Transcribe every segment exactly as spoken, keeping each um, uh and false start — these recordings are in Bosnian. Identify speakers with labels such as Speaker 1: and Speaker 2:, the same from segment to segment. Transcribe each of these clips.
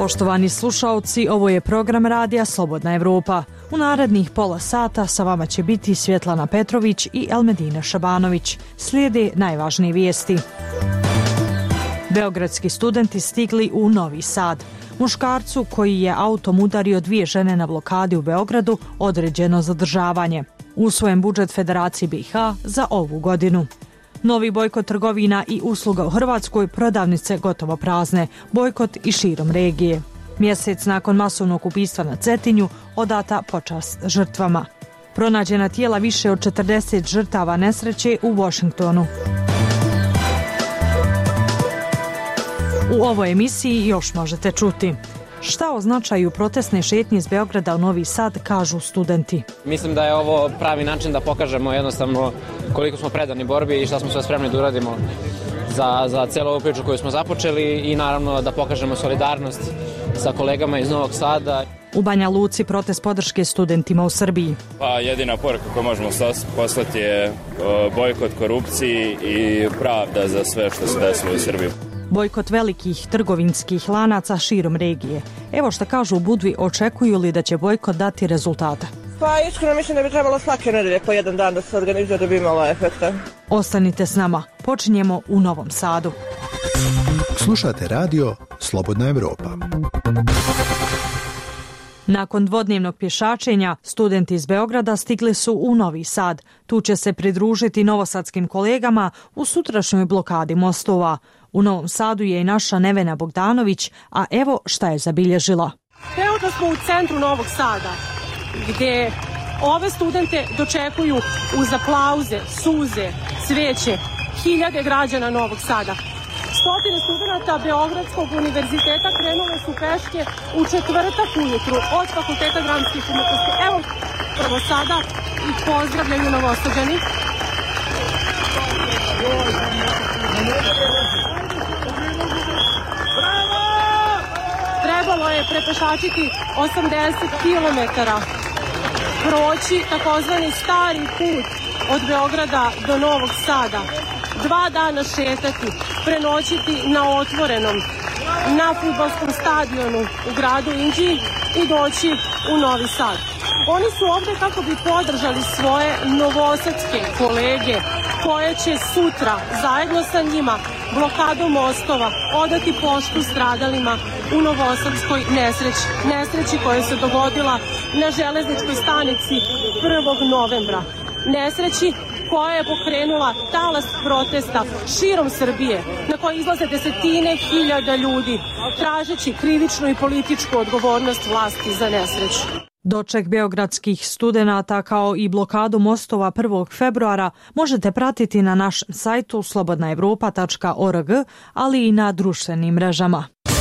Speaker 1: Poštovani slušaoci, ovo je program radija Slobodna Evropa. U narednih pola sata sa vama će biti Svjetlana Petrović i Elmedina Šabanović. Slijede najvažnije vijesti. Beogradski studenti stigli u Novi Sad. Muškarcu koji je autom udario dvije žene na blokadi u Beogradu određeno zadržavanje. Usvojen budžet Federacije B i H za ovu godinu. Novi bojkot trgovina i usluga u Hrvatskoj, prodavnice gotovo prazne, bojkot i širom regije. Mjesec nakon masovnog ubistva na Cetinju odata počast žrtvama. Pronađena tijela više od četrdeset žrtava nesreće u Washingtonu. U ovoj emisiji još možete čuti. Šta označaju protestne šetnje iz Beograda u Novi Sad, kažu studenti.
Speaker 2: Mislim da je ovo pravi način da pokažemo jednostavno koliko smo predani borbi i šta smo sve spremni da uradimo za, za cijelu ovu priču koju smo započeli i naravno da pokažemo solidarnost sa kolegama iz Novog Sada.
Speaker 1: U Banja Luci protest podrške studentima u Srbiji.
Speaker 3: Pa jedina poruka koju možemo poslati je bojkot korupciji i pravda za sve što se desilo u Srbiji.
Speaker 1: Bojkot velikih trgovinskih lanaca širom regije. Evo šta kažu u Budvi, očekuju li da će bojkot dati rezultata?
Speaker 4: Pa iskreno mislim da bi trebalo svake nedelje po jedan dan da se organizuje da bi imalo efekta.
Speaker 1: Ostanite s nama. Počinjemo u Novom Sadu.
Speaker 5: Slušate radio Slobodna Evropa.
Speaker 1: Nakon dvodnevnog pješačenja, studenti iz Beograda stigli su u Novi Sad. Tu će se pridružiti novosadskim kolegama u sutrašnjoj blokadi mostova. U Novom Sadu je i naša Nevena Bogdanović, a evo šta je zabilježila.
Speaker 6: Trenutno smo u centru Novog Sada, gdje ove studente dočekuju uz aplauze, suze, cvijeće, hiljade građana Novog Sada. Stotine studenta Beogradskog univerziteta krenule su peške u četvrtak ujutru od Fakulteta dramskih umjetnosti. Evo prvo sada i pozdravljaju Novosađani. Trebalo je prepešačiti osamdeset kilometara, proći takozvani stari put od Beograda do Novog Sada, dva dana šetati, prenoćiti na otvorenom, na fudbalskom stadionu u gradu Inđiji i doći u Novi Sad. Oni su ovdje kako bi podržali svoje novosadske kolege koje će sutra zajedno sa njima blokadom mostova odati poštu stradalima u novosadskoj nesreći, nesreći koja se dogodila na železničkoj stanici prvog novembra. Nesreći koja je pokrenula talas protesta širom Srbije, na koje izlaze desetine hiljada ljudi, tražeći krivičnu i političku odgovornost vlasti za nesreću.
Speaker 1: Doček beogradskih studenata kao i blokadu mostova prvog februara možete pratiti na našem sajtu slobodna evropa tačka org, ali i na društvenim mrežama.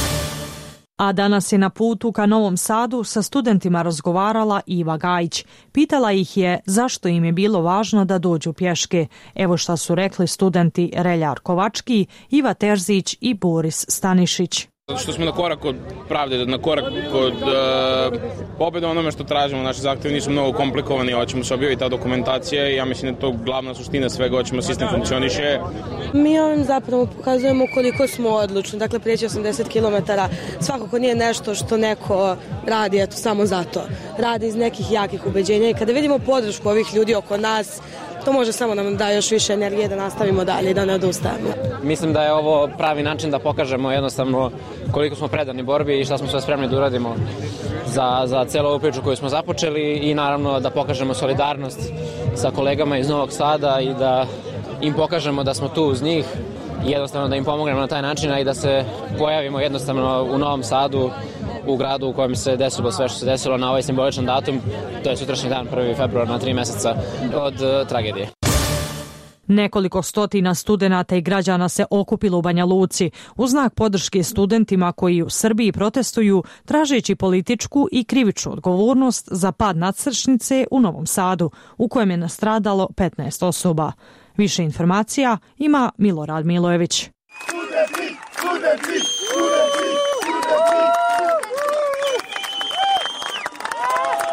Speaker 1: A danas je na putu ka Novom Sadu sa studentima razgovarala Iva Gajić. Pitala ih je zašto im je bilo važno da dođu pješke. Evo šta su rekli studenti Reljar Kovački, Iva Terzić i Boris Stanišić.
Speaker 7: Zato što smo na korak od pravde, na korak od uh, pobjede onome što tražimo. Naši zahtjevi nisu mnogo komplikovani, hoćemo se objaviti ta dokumentacija i ja mislim da je to glavna suština svega, hoćemo sistem funkcioniše.
Speaker 8: Mi ovim zapravo pokazujemo koliko smo odlučni, dakle prijeći osamdeset kilometara svakako nije nešto što neko radi eto samo zato. Radi iz nekih jakih ubeđenja i kada vidimo podršku ovih ljudi oko nas, to može samo nam da još više energije da nastavimo dalje i da ne odustajemo.
Speaker 2: Mislim da je ovo pravi način da pokažemo jednostavno koliko smo predani borbi i šta smo sve spremni da uradimo za, za cijelu ovu priču koju smo započeli i naravno da pokažemo solidarnost sa kolegama iz Novog Sada i da im pokažemo da smo tu uz njih i jednostavno da im pomognemo na taj način i da se pojavimo jednostavno u Novom Sadu, u gradu u kojem se desilo sve što se desilo na ovaj simboličan datum, to je sutrašnji dan, prvi februar, na tri mjeseca od uh, tragedije.
Speaker 1: Nekoliko stotina studenata i građana se okupilo u Banja Luci u znak podrške studentima koji u Srbiji protestuju tražeći političku i krivičnu odgovornost za pad nadstrešnice u Novom Sadu, u kojem je nastradalo petnaest osoba. Više informacija ima Milorad Milojević.
Speaker 9: Studenti, studenti, studenti, studenti.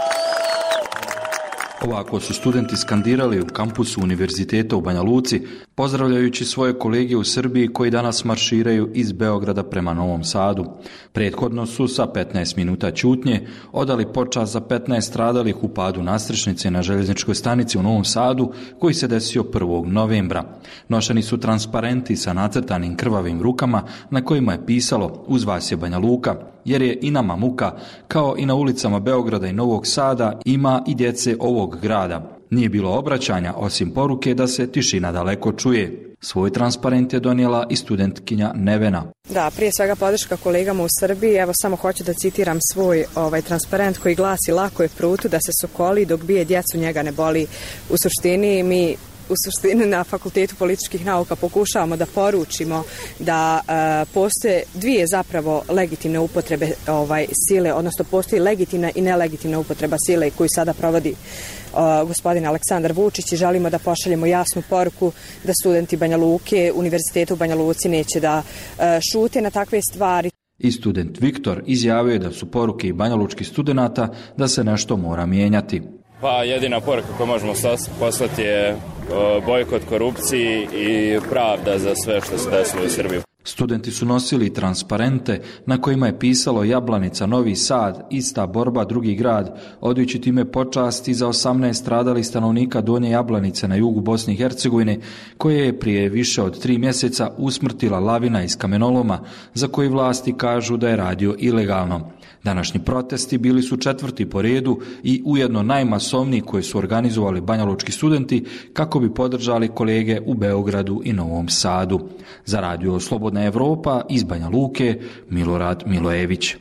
Speaker 10: Ovako su studenti skandirali u kampusu Univerziteta u Banja Luci pozdravljajući svoje kolege u Srbiji koji danas marširaju iz Beograda prema Novom Sadu. Prethodno su sa petnaest minuta ćutnje odali počast za petnaest stradalih u padu nastrešnice na željezničkoj stanici u Novom Sadu koji se desio prvog novembra. Nošeni su transparenti sa nacrtanim krvavim rukama na kojima je pisalo "Uz vas je Banja Luka", jer je i nama muka, kao i na ulicama Beograda i Novog Sada ima i djece ovog grada. Nije bilo obraćanja osim poruke da se tišina daleko čuje. Svoj transparent je donijela i studentkinja Nevena.
Speaker 11: Da, prije svega podrška kolegama u Srbiji. Evo samo hoću da citiram svoj ovaj transparent koji glasi: "Lako je prutu da se sokoli, dok bije djecu njega ne boli." U suštini mi u suštini na Fakultetu političkih nauka pokušavamo da poručimo da e, postoje dvije zapravo legitimne upotrebe ovaj sile, odnosno postoji legitimna i nelegitimna upotreba sile koju sada provodi o, gospodin Aleksandar Vučić, i želimo da pošaljemo jasnu poruku da studenti Banja Luke, Univerziteta u Banja Luci neće da e, šute na takve stvari.
Speaker 10: I student Viktor izjavio je da su poruke i banjalučkih studenata da se nešto mora mijenjati.
Speaker 3: Pa jedina poruka koju možemo poslati je bojkot korupciji i pravda za sve što se desilo u Srbiji.
Speaker 10: Studenti su nosili transparente na kojima je pisalo "Jablanica, Novi Sad, ista borba, drugi grad", odajući time počasti za osamnaest stradalih stanovnika Donje Jablanice na jugu Bosne i Hercegovine, koje je prije više od tri mjeseca usmrtila lavina iz kamenoloma, za koji vlasti kažu da je radio ilegalno. Današnji protesti bili su četvrti po redu i ujedno najmasovniji koje su organizovali banjalučki studenti kako bi podržali kolege u Beogradu i Novom Sadu. Za radio Slobodna Evropa iz Banja Luke, Milorad Milojević.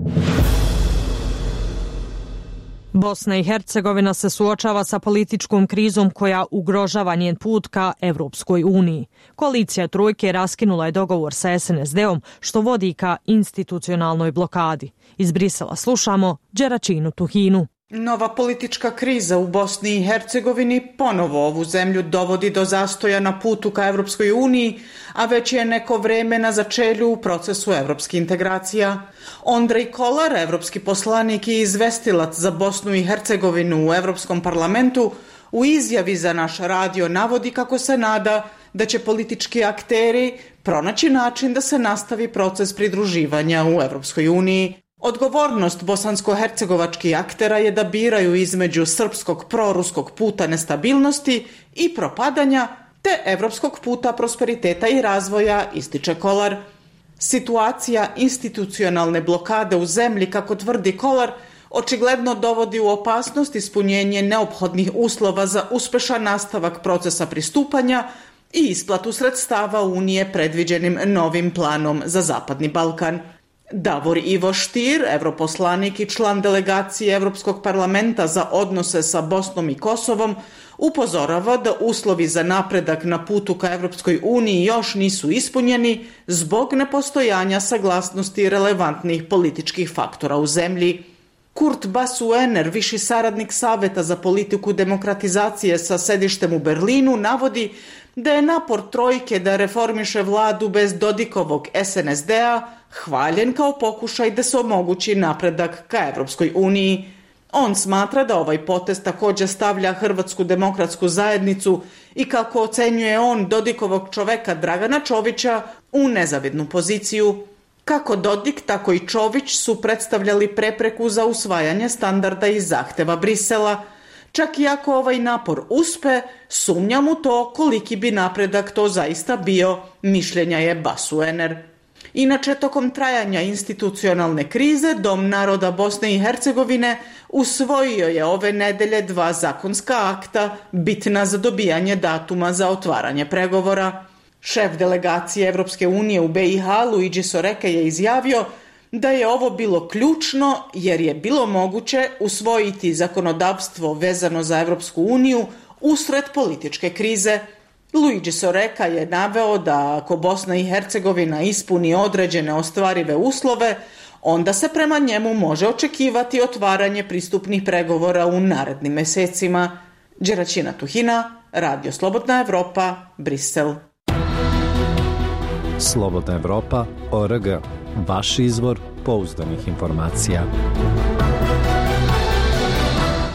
Speaker 1: Bosna i Hercegovina se suočava sa političkom krizom koja ugrožava njen put ka Evropskoj uniji. Koalicija Trojke raskinula je dogovor sa es en es de-om, što vodi ka institucionalnoj blokadi. Iz Brisela slušamo Đeračinu Tuhinu.
Speaker 12: Nova politička kriza u Bosni i Hercegovini ponovo ovu zemlju dovodi do zastoja na putu ka Evropskoj uniji, a već je neko vreme na začelju u procesu evropskih integracija. Ondrej Kolar, evropski poslanik i izvestilac za Bosnu i Hercegovinu u Evropskom parlamentu, u izjavi za naš radio navodi kako se nada da će politički akteri pronaći način da se nastavi proces pridruživanja u Evropskoj uniji. Odgovornost bosansko-hercegovačkih aktera je da biraju između srpskog proruskog puta nestabilnosti i propadanja te evropskog puta prosperiteta i razvoja, ističe Kolar. Situacija institucionalne blokade u zemlji, kako tvrdi Kolar, očigledno dovodi u opasnost ispunjenje neophodnih uslova za uspešan nastavak procesa pristupanja i isplatu sredstava Unije predviđenim novim planom za Zapadni Balkan. Davor Ivo Stier, europoslanik i član delegacije Evropskog parlamenta za odnose sa Bosnom i Kosovom, upozorava da uslovi za napredak na putu ka Evropskoj uniji još nisu ispunjeni zbog nepostojanja saglasnosti relevantnih političkih faktora u zemlji. Kurt Basuener, viši saradnik Saveta za politiku demokratizacije sa sedištem u Berlinu, navodi da je napor Trojke da reformiše vladu bez Dodikovog es en es de-a hvaljen kao pokušaj da se omogući napredak ka Evropskoj uniji. On smatra da ovaj potez također stavlja Hrvatsku demokratsku zajednicu i, kako ocenjuje on, Dodikovog čoveka Dragana Čovića u nezavidnu poziciju. Kako Dodik, tako i Čović su predstavljali prepreku za usvajanje standarda i zahteva Brisela. Čak i ako ovaj napor uspe, sumnjam u to koliki bi napredak to zaista bio, mišljenja je Basuener. Inače, tokom trajanja institucionalne krize, Dom naroda Bosne i Hercegovine usvojio je ove nedelje dva zakonska akta bitna za dobijanje datuma za otvaranje pregovora. Šef delegacije Evropske unije u be i ha, Luigi Soreka, je izjavio da je ovo bilo ključno jer je bilo moguće usvojiti zakonodavstvo vezano za Evropsku uniju usred političke krize. Luigi Soreka je naveo da ako Bosna i Hercegovina ispuni određene ostvarive uslove, onda se prema njemu može očekivati otvaranje pristupnih pregovora u narednim mesecima. Đeračina Tuhina, Radio Slobodna Evropa, Brisel.
Speaker 13: Slobodna Evropa, o er ge, vaš izvor pouzdanih informacija.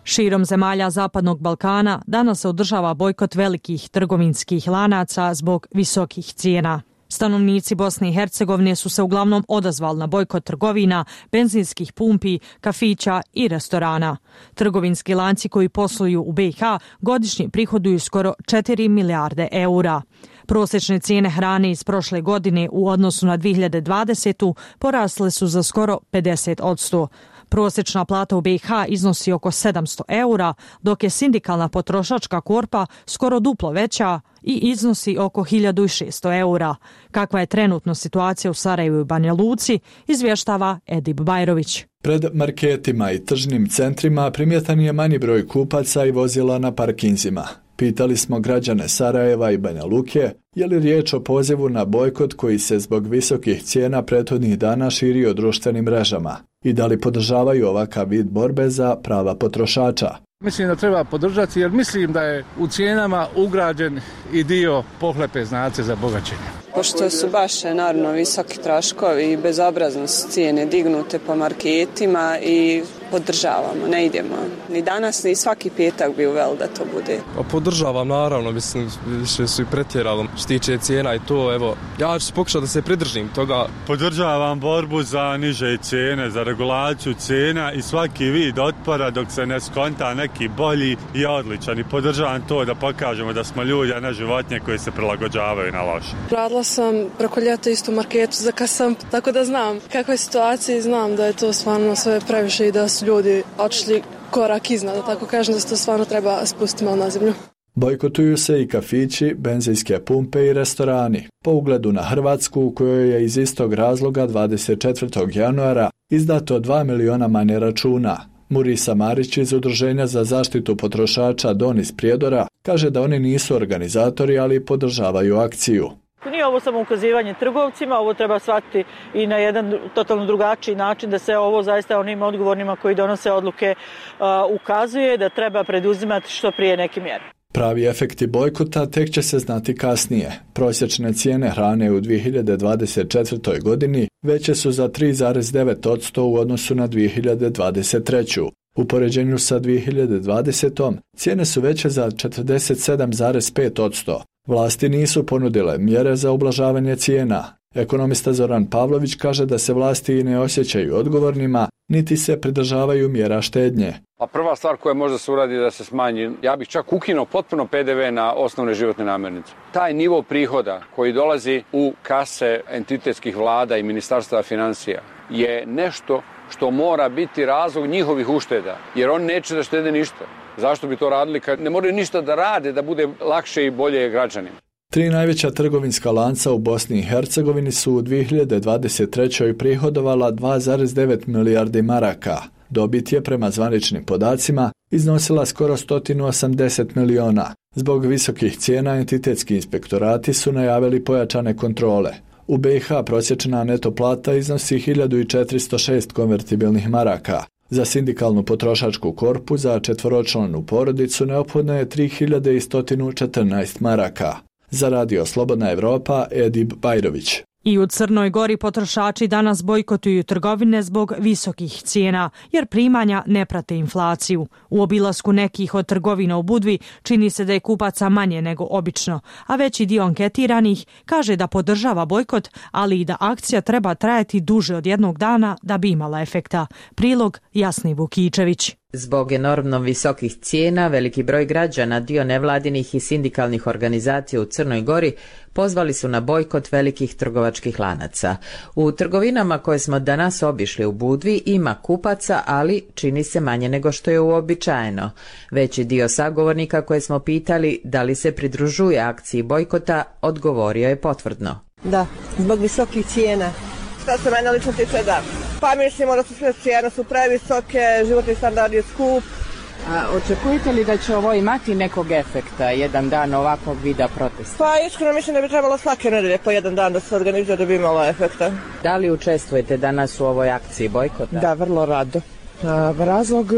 Speaker 1: Širom zemalja Zapadnog Balkana danas se održava bojkot velikih trgovinskih lanaca zbog visokih cijena. Stanovnici Bosne i Hercegovine su se uglavnom odazvali na bojkot trgovina, benzinskih pumpi, kafića i restorana. Trgovinski lanci koji posluju u B i H godišnje prihoduju skoro četiri milijarde eura. Prosječne cijene hrane iz prošle godine u odnosu na dvije hiljade dvadesetu. porasle su za skoro pedeset posto. Prosječna plata u B i H iznosi oko sedamsto eura, dok je sindikalna potrošačka korpa skoro duplo veća i iznosi oko hiljadu šesto eura. Kakva je trenutno situacija u Sarajevu i Banja Luci, izvještava Edip Bajrović.
Speaker 14: Pred marketima i tržnim centrima primjetan je manji broj kupaca i vozila na parkinzima. Pitali smo građane Sarajeva i Banja Luke je li riječ o pozivu na bojkot koji se zbog visokih cijena prethodnih dana širio društvenim mrežama i da li podržavaju ovakav vid borbe za prava potrošača.
Speaker 15: Mislim da treba podržati jer mislim da je u cijenama ugrađen i dio pohlepe znace za bogaćenje.
Speaker 16: Pošto su baš naravno visoki troškovi i bezobraznost cijene dignute po marketima i podržavamo, ne idemo ni danas ni svaki petak bi uveli da to bude.
Speaker 17: Pa podržavam naravno, mislim više su i pretjeralo što tiče cijena i to, evo ja ću pokušati da se pridržim toga.
Speaker 18: Podržavam borbu za niže cijene, za regulaciju cijena i svaki vid otpora dok se ne skonta neki bolji i odličan i podržavam to da pokažemo da smo ljudi, a ne životinje koje se prilagođavaju na loše.
Speaker 19: Radila sam preko ljeta isto u marketu za kasam, tako da znam kakva je situacija i znam da je to stvarno sve previše i da su ljudi odšli korak iznad, da tako kažem da se to stvarno treba spustiti malo na zemlju.
Speaker 14: Bojkotuju se i kafići, benzinske pumpe i restorani. Po ugledu na Hrvatsku, u kojoj je iz istog razloga dvadeset četvrtog januara izdato dva miliona manje računa. Murisa Marić iz Udruženja za zaštitu potrošača Don iz Prijedora kaže da oni nisu organizatori, ali podržavaju akciju.
Speaker 20: Nije ovo samo ukazivanje trgovcima, ovo treba shvatiti i na jedan totalno drugačiji način da se ovo zaista onim odgovornima koji donose odluke uh, ukazuje da treba preduzimati što prije neke mjere.
Speaker 14: Pravi efekti bojkota tek će se znati kasnije. Prosječne cijene hrane u dvije hiljade dvadeset četvrtoj. godini veće su za tri zarez devet posto u odnosu na dvije hiljade dvadeset treću. U poređenju sa dvije hiljade dvadesetom. cijene su veće za četrdeset sedam zarez pet posto. Vlasti nisu ponudile mjere za ublažavanje cijena. Ekonomista Zoran Pavlović kaže da se vlasti ne osjećaju odgovornima, niti se pridržavaju mjera štednje.
Speaker 21: A prva stvar koja može se uradi da se smanji, ja bih čak ukinuo potpuno P D V na osnovne životne namirnice. Taj nivo prihoda koji dolazi u kase entitetskih vlada i ministarstva financija je nešto što mora biti razlog njihovih ušteda, jer oni neće da štede ništa. Zašto bi to radili kad ne moraju ništa da rade da bude lakše i bolje građanima?
Speaker 14: Tri najveća trgovinska lanca u Bosni i Hercegovini su u dvije hiljade dvadeset trećoj. prihodovala dva zarez devet milijardi maraka. Dobit je prema zvaničnim podacima iznosila skoro sto osamdeset miliona. Zbog visokih cijena entitetski inspektorati su najavili pojačane kontrole. U B i H prosječna neto plata iznosi hiljadu četiristo šest konvertibilnih maraka. Za sindikalnu potrošačku korpu za četvoročlanu porodicu neophodno je tri hiljade sto četrnaest maraka. Za Radio Slobodna Evropa, Edip Bajrović.
Speaker 1: I u Crnoj Gori potrošači danas bojkotuju trgovine zbog visokih cijena, jer primanja ne prate inflaciju. U obilasku nekih od trgovina u Budvi čini se da je kupaca manje nego obično, a veći dio anketiranih kaže da podržava bojkot, ali i da akcija treba trajati duže od jednog dana da bi imala efekta. Prilog Jasni Vukičević.
Speaker 22: Zbog enormno visokih cijena, veliki broj građana, dio nevladinih i sindikalnih organizacija u Crnoj Gori pozvali su na bojkot velikih trgovačkih lanaca. U trgovinama koje smo danas obišli u Budvi ima kupaca, ali čini se manje nego što je uobičajeno. Veći dio sagovornika koje smo pitali da li se pridružuje akciji bojkota, odgovorio je potvrdno.
Speaker 4: Da, zbog visokih cijena. Šta se mene lično tiče, da. Pa mislimo da su sve cijene su previsoke, životni standard je skup.
Speaker 23: A očekujete li da će ovo imati nekog efekta, jedan dan ovakvog vida protesta?
Speaker 4: Pa iskreno mislim da bi trebalo svake nedelje po jedan dan da se organizuje da bi imalo efekta.
Speaker 22: Da li učestvujete danas u ovoj akciji bojkota?
Speaker 24: Da, vrlo rado. A, razlog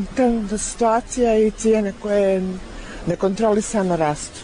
Speaker 24: da situacija i cijene koje nekontrolisano rastu.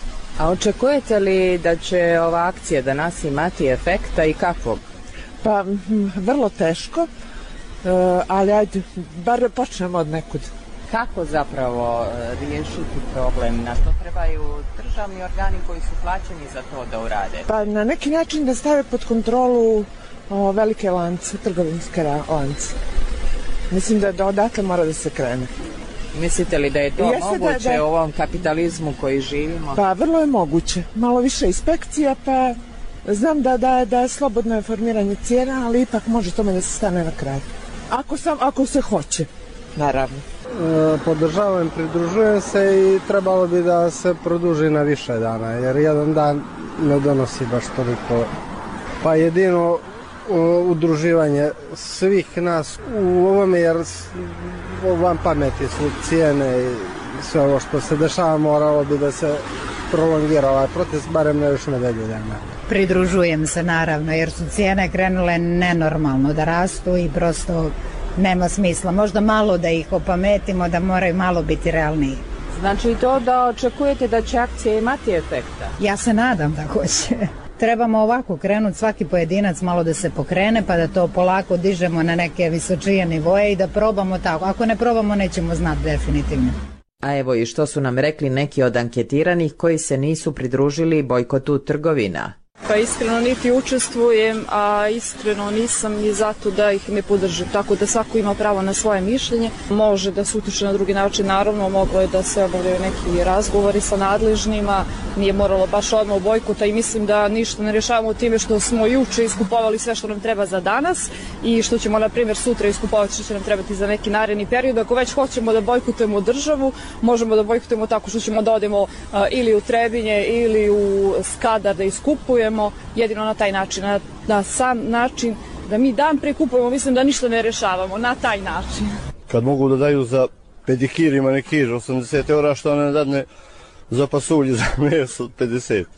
Speaker 22: A očekujete li da će ova akcija danas imati efekta i kakvog?
Speaker 24: Pa, vrlo teško, ali ajde, bar počnemo od nekud.
Speaker 23: Kako zapravo riješiti problem? Na to trebaju državni organi koji su plaćeni za to da urade.
Speaker 24: Pa na neki način da stave pod kontrolu o, velike lance, trgovinske lance. Mislim da, da odatle mora da se krene.
Speaker 23: Mislite li da je to
Speaker 24: Jeste
Speaker 23: moguće
Speaker 24: da, da...
Speaker 23: u ovom kapitalizmu koji živimo?
Speaker 24: Pa vrlo je moguće. Malo više inspekcija, pa znam da, da, da je slobodno formiranje cijena, ali ipak može tome da se stane na kraj. Ako, sam, ako se hoće, naravno.
Speaker 5: E, podržavam, pridružujem se i trebalo bi da se produži na više dana, jer jedan dan ne donosi baš toliko. Pa jedino udruživanje svih nas u ovome, jer van pameti su cijene i sve ovo što se dešava, moralo bi da se prolongira ovaj protest, barem ne još nedelju dana.
Speaker 6: Pridružujem se naravno, jer su cijene krenule nenormalno da rastu i prosto nema smisla. Možda malo da ih opametimo, da moraju malo biti realniji.
Speaker 23: Znači to da očekujete da će akcija imati efekta?
Speaker 6: Ja se nadam da hoće. Trebamo ovako krenuti, svaki pojedinac malo da se pokrene, pa da to polako dižemo na neke visočije nivoje i da probamo tako. Ako ne probamo, nećemo znati definitivno.
Speaker 22: A evo i što su nam rekli neki od anketiranih koji se nisu pridružili bojkotu trgovina.
Speaker 7: Pa iskreno niti učestvujem, a iskreno nisam ni zato da ih ne podržim. Tako da svako ima pravo na svoje mišljenje. Može da se utiče na drugi način, naravno moglo je da se obavljaju neki razgovori sa nadležnima. Nije moralo baš odmah bojkota i mislim da ništa ne rješavamo time što smo juče iskupovali sve što nam treba za danas i što ćemo na primjer sutra iskupovati što će nam trebati za neki naredni period. Ako već hoćemo da bojkotujemo državu, možemo da bojkotujemo tako što ćemo da odemo uh, ili u Trebinje ili u Skadar da iskupujemo. Jedino na taj način, na, na sam način da mi dan prekupujemo, mislim da ništa ne rešavamo, na taj način.
Speaker 5: Kad mogu da daju za pedikir i manikir osamdeset eura, što ne dadne za pasulje za meso od pedeset.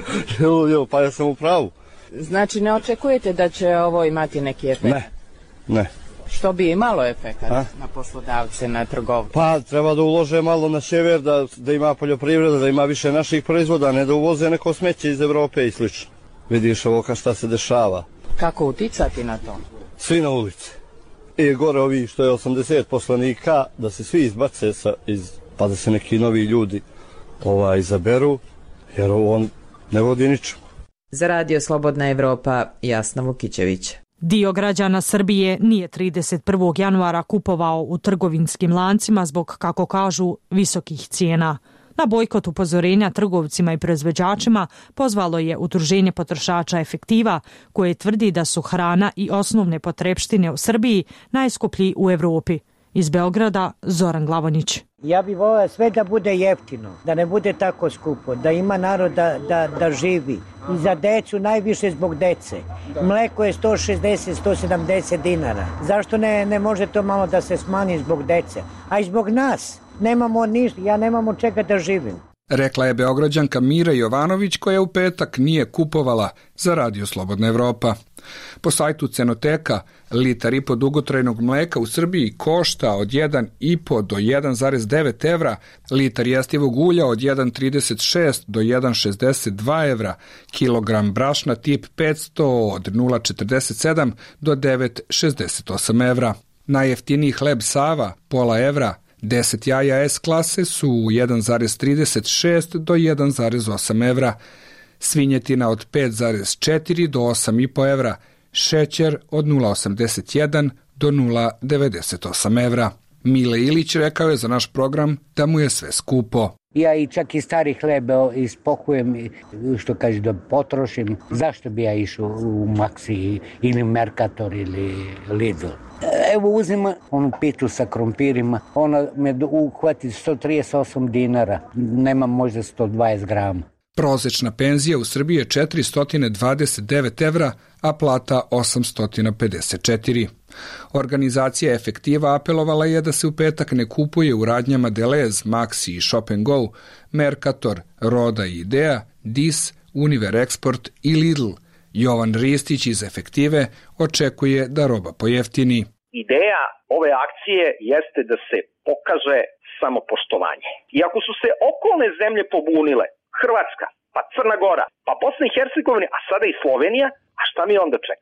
Speaker 5: Pa ja sam u pravu.
Speaker 23: Znači ne očekujete da će ovo imati neki efekt?
Speaker 5: Ne, ne.
Speaker 23: Što bi imalo efekt na poslodavce, na trgovce?
Speaker 5: Pa treba da ulože malo na sjever, da, da ima poljoprivreda, da ima više naših proizvoda, ne da uvoze neko smeće iz Evrope i slično. Vidiš ovo ka šta se dešava.
Speaker 23: Kako uticati na to?
Speaker 5: Svi na ulici. I gore ovi što je osamdeset poslanika, da se svi izbace sa, iz, pa da se neki novi ljudi ovaj, izaberu, jer on ne vodi ničemu.
Speaker 22: Za Radio Slobodna Evropa, Jasna Vukićević.
Speaker 1: Dio građana Srbije nije trideset prvog januara kupovao u trgovinskim lancima zbog, kako kažu, visokih cijena. Na bojkot upozorenja trgovcima i proizvođačima pozvalo je Udruženje potrošača Efektiva, koje tvrdi da su hrana i osnovne potrepštine u Srbiji najskuplji u Evropi. Iz Beograda, Zoran Glavonić.
Speaker 8: Ja bih volio sve da bude jeftino, da ne bude tako skupo, da ima narod da, da, da živi. I za decu najviše zbog dece. Mleko je sto šezdeset do sto sedamdeset dinara. Zašto ne, ne može to malo da se smanji zbog dece? A i zbog nas. Nemamo ništa, ja nemam od čega da živim.
Speaker 25: Rekla je Beograđanka Mira Jovanović koja u petak nije kupovala za Radio Slobodna Evropa. Po sajtu Cenoteka, litar i po dugotrajnog mleka u Srbiji košta od jedan i po do jedan zarez devet evra, litar jestivog ulja od jedan zarez trideset šest do jedan zarez šezdeset dva evra, kilogram brašna tip petsto od nula zarez četrdeset sedam do devet zarez šezdeset osam evra. Najjeftiniji hleb Sava, pola evra, deset jaja S klase su jedan zarez trideset šest do jedan zarez osam evra, svinjetina od pet zarez četiri do osam zarez pet evra, šećer od nula zarez osamdeset jedan do nula zarez devedeset osam evra. Mile Ilić rekao je za naš program da mu je sve skupo.
Speaker 8: Ja i čak i stari hleb ispokujem, što kaže, da potrošim. Zašto bi ja išao u Maxi ili Mercator ili Lidl? Evo uzim onu pitu sa krompirima, ona me uhvati sto trideset osam dinara, nemam možda sto dvadeset grama.
Speaker 25: Prosečna penzija u Srbiji je četiristo dvadeset devet evra, a plata osamsto pedeset četiri. Organizacija Efektiva apelovala je da se u petak ne kupuje u radnjama Delez, Maxi i Shop and Go, Mercator, Roda i Idea, Dis, Univer Export i Lidl. Jovan Ristić iz Efektive očekuje da roba pojeftini.
Speaker 26: Ideja ove akcije jeste da se pokaže samopoštovanje. I ako su se okolne zemlje pobunile, Hrvatska, pa Crna Gora, pa Bosna i Hercegovina, a sada i Slovenija, a šta mi onda čekamo?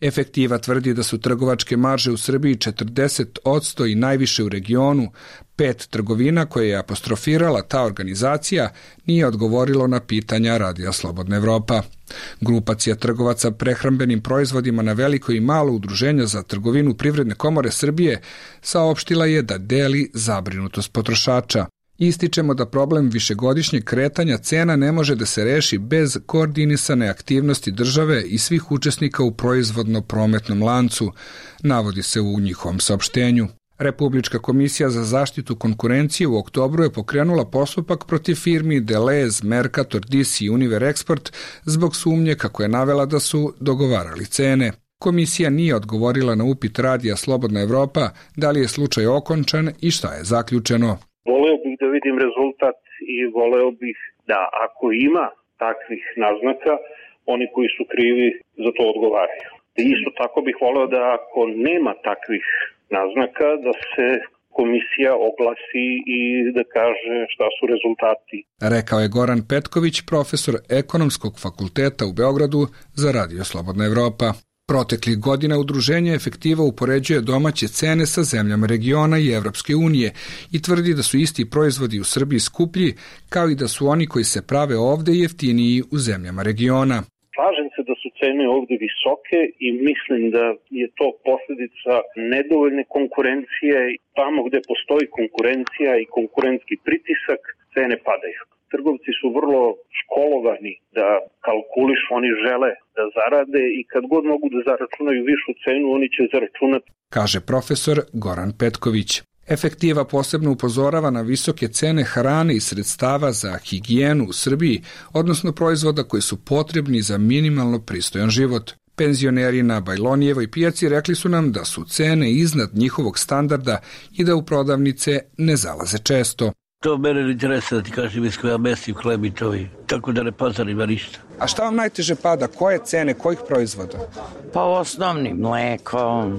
Speaker 25: Efektiva tvrdi da su trgovačke marže u Srbiji četrdeset posto i najviše u regionu. Pet trgovina koje je apostrofirala ta organizacija nije odgovorilo na pitanja Radija Slobodna Evropa. Grupacija trgovaca prehrambenim proizvodima na veliko i malo udruženja za trgovinu Privredne komore Srbije saopštila je da deli zabrinutost potrošača. Ističemo da problem višegodišnjeg kretanja cena ne može da se reši bez koordinisane aktivnosti države i svih učesnika u proizvodno-prometnom lancu, navodi se u njihovom saopštenju. Republička komisija za zaštitu konkurencije u oktobru je pokrenula postupak protiv firmi Deleuze, Mercator, D C i Univer Export zbog sumnje kako je navela da su dogovarali cene. Komisija nije odgovorila na upit Radija Slobodna Evropa da li je slučaj okončan i šta je zaključeno.
Speaker 2: Voleo bih da vidim rezultat i voleo bih da ako ima takvih naznaka, oni koji su krivi za to odgovaraju. I isto tako bih voleo da ako nema takvih naznaka, da se komisija oglasi i da kaže šta su rezultati.
Speaker 25: Rekao je Goran Petković, profesor Ekonomskog fakulteta u Beogradu za Radio Slobodna Evropa. Proteklih godina udruženje Efektiva upoređuje domaće cene sa zemljama regiona i Evropske unije i tvrdi da su isti proizvodi u Srbiji skuplji, kao i da su oni koji se prave ovde jeftiniji u zemljama regiona.
Speaker 2: Slažem se da su cene ovde visoke i mislim da je to posljedica nedovoljne konkurencije. Tamo gde postoji konkurencija i konkurentski pritisak, cene padaju. Trgovci su vrlo školovani da kalkulišu, oni žele da zarade i kad god mogu da zaračunaju višu cenu, oni će zaračunati.
Speaker 25: Kaže profesor Goran Petković. Efektiva posebno upozorava na visoke cene hrane i sredstava za higijenu u Srbiji, odnosno proizvoda koji su potrebni za minimalno pristojan život. Penzioneri na Bajlonijevoj pijaci rekli su nam da su cene iznad njihovog standarda i da u prodavnice ne zalaze često.
Speaker 3: To mene ne interesa da ti kažem iz koja mesim hleb i to i tako da ne pazarima ništa.
Speaker 25: A šta vam najteže pada? Koje cene, kojih proizvoda?
Speaker 9: Pa osnovni mleko,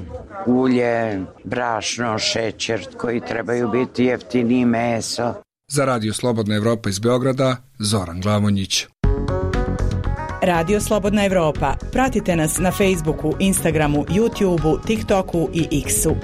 Speaker 9: ulje, brašno, šećer koji trebaju biti jeftini, meso.
Speaker 25: Za Radio Slobodna Evropa iz Beograda, Zoran Glavonjić.
Speaker 10: Radio Slobodna Evropa. Pratite nas na Facebooku, Instagramu, YouTubeu, TikToku i X-u.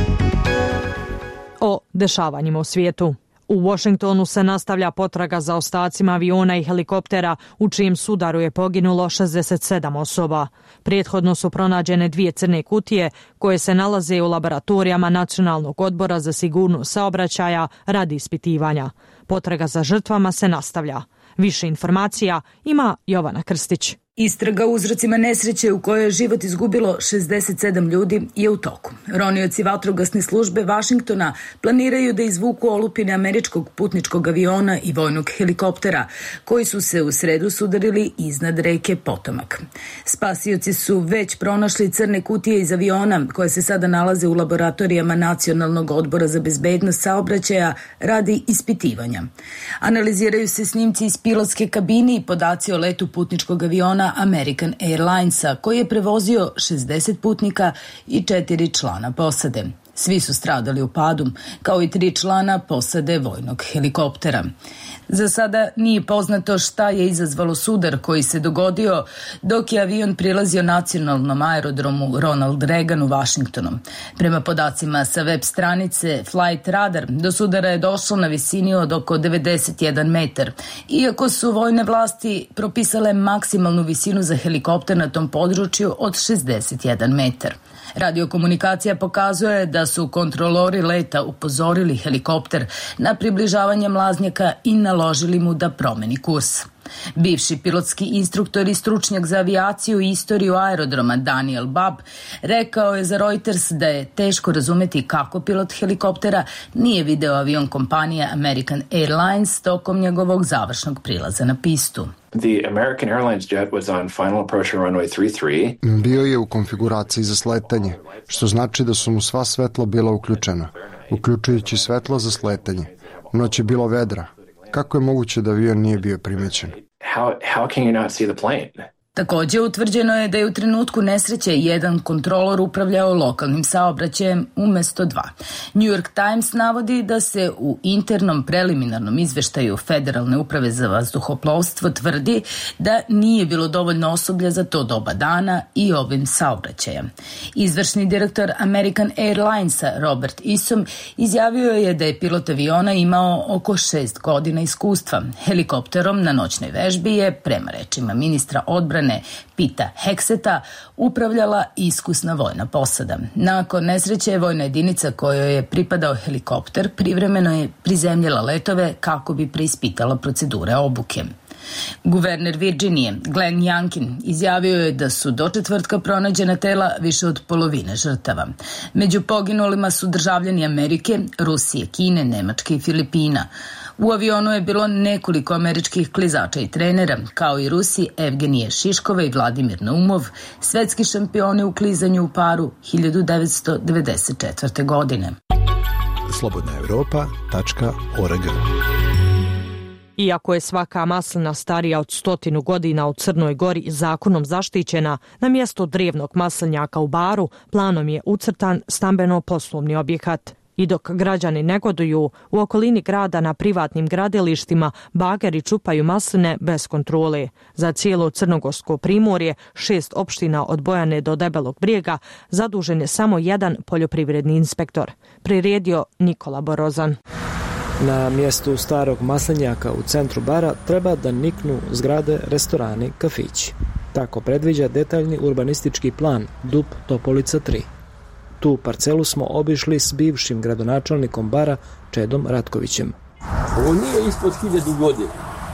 Speaker 1: O dešavanjima u svijetu. U Washingtonu se nastavlja potraga za ostacima aviona i helikoptera u čijem sudaru je poginulo šezdeset sedam osoba. Prethodno su pronađene dvije crne kutije koje se nalaze u laboratorijama Nacionalnog odbora za sigurnost saobraćaja radi ispitivanja. Potraga za žrtvama se nastavlja. Više informacija ima Jovana Krstić.
Speaker 11: Istraga o uzrocima nesreće u kojoj je život izgubilo šezdeset sedam ljudi je u toku. Ronioci vatrogasne službe Vašingtona planiraju da izvuku olupine američkog putničkog aviona i vojnog helikoptera, koji su se u sredu sudarili iznad reke Potomak. Spasioci su već pronašli crne kutije iz aviona koje se sada nalaze u laboratorijama Nacionalnog odbora za bezbednost saobraćaja radi ispitivanja. Analiziraju se snimci iz pilotske kabine i podaci o letu putničkog aviona American Airlinesa, koji je prevozio šezdeset putnika i četiri člana posade. Svi su stradali u padu, kao i tri člana posade vojnog helikoptera. Za sada nije poznato šta je izazvalo sudar koji se dogodio dok je avion prilazio nacionalnom aerodromu Ronald Reagan u Vašingtonu. Prema podacima sa web stranice Flight Radar, do sudara je došlo na visini od oko devedeset jedan metar, iako su vojne vlasti propisale maksimalnu visinu za helikopter na tom području od šezdeset jedan metar. Radiokomunikacija pokazuje da su kontrolori leta upozorili helikopter na približavanje mlaznjaka i naložili mu da promeni kurs. Bivši pilotski instruktor i stručnjak za avijaciju i istoriju aerodroma Daniel Babb rekao je za Reuters da je teško razumeti kako pilot helikoptera nije video avion kompanije American Airlines tokom njegovog završnog prilaza na pistu.
Speaker 12: The American Airlines jet was on final approach on runway three three.
Speaker 27: Bio je u konfiguraciji za sletanje, što znači da su mu sva svetla bila uključena, uključujući svetlo za sletanje. U noć je bilo vedra. Kako je moguće da avion nije bio primećen?
Speaker 12: How, how can you not see the plane?
Speaker 11: Također utvrđeno je da je u trenutku nesreće jedan kontrolor upravljao lokalnim saobraćajem umjesto dva. New York Times navodi da se u internom preliminarnom izveštaju Federalne uprave za vazduhoplovstvo tvrdi da nije bilo dovoljno osoblja za to doba dana i ovim saobraćajem. Izvršni direktor American Airlinesa Robert Isom izjavio je da je pilot aviona imao oko šest godina iskustva. Helikopterom na noćnoj vežbi je, prema rečima ministra odbrane Pita Hekseta, upravljala iskusna vojna posada. Nakon nesreće, vojna jedinica kojoj je pripadao helikopter privremeno je prizemljila letove kako bi preispitala procedure obuke. Guverner Virginije Glenn Youngkin izjavio je da su do četvrtka pronađena tela više od polovine žrtava. Među poginulima su državljani Amerike, Rusije, Kine, Nemačke i Filipina. U avionu je bilo nekoliko američkih klizača i trenera, kao i Rusi Evgenije Šiškova i Vladimir Naumov, svetski šampioni u klizanju u paru hiljadu devetsto devedeset četvrte. godine.
Speaker 13: slobodna europa tačka org.
Speaker 1: Iako je svaka maslina starija od stotinu godina u Crnoj Gori zakonom zaštićena, na mjesto drevnog maslinjaka u Baru planom je ucrtan stambeno-poslovni objekat. I dok građani negoduju, u okolini grada na privatnim gradilištima bageri čupaju masline bez kontrole. Za cijelo crnogorsko primorje, šest opština od Bojane do Debelog Brijega, zadužen je samo jedan poljoprivredni inspektor. Priredio Nikola Borozan.
Speaker 15: Na mjestu starog maslinjaka u centru Bara treba da niknu zgrade, restorani, kafići. Tako predviđa detaljni urbanistički plan D U P Topolica tri. Tu parcelu smo obišli s bivšim gradonačelnikom Bara Čedom Ratkovićem.
Speaker 16: Ovo nije ispod hiljadu godina.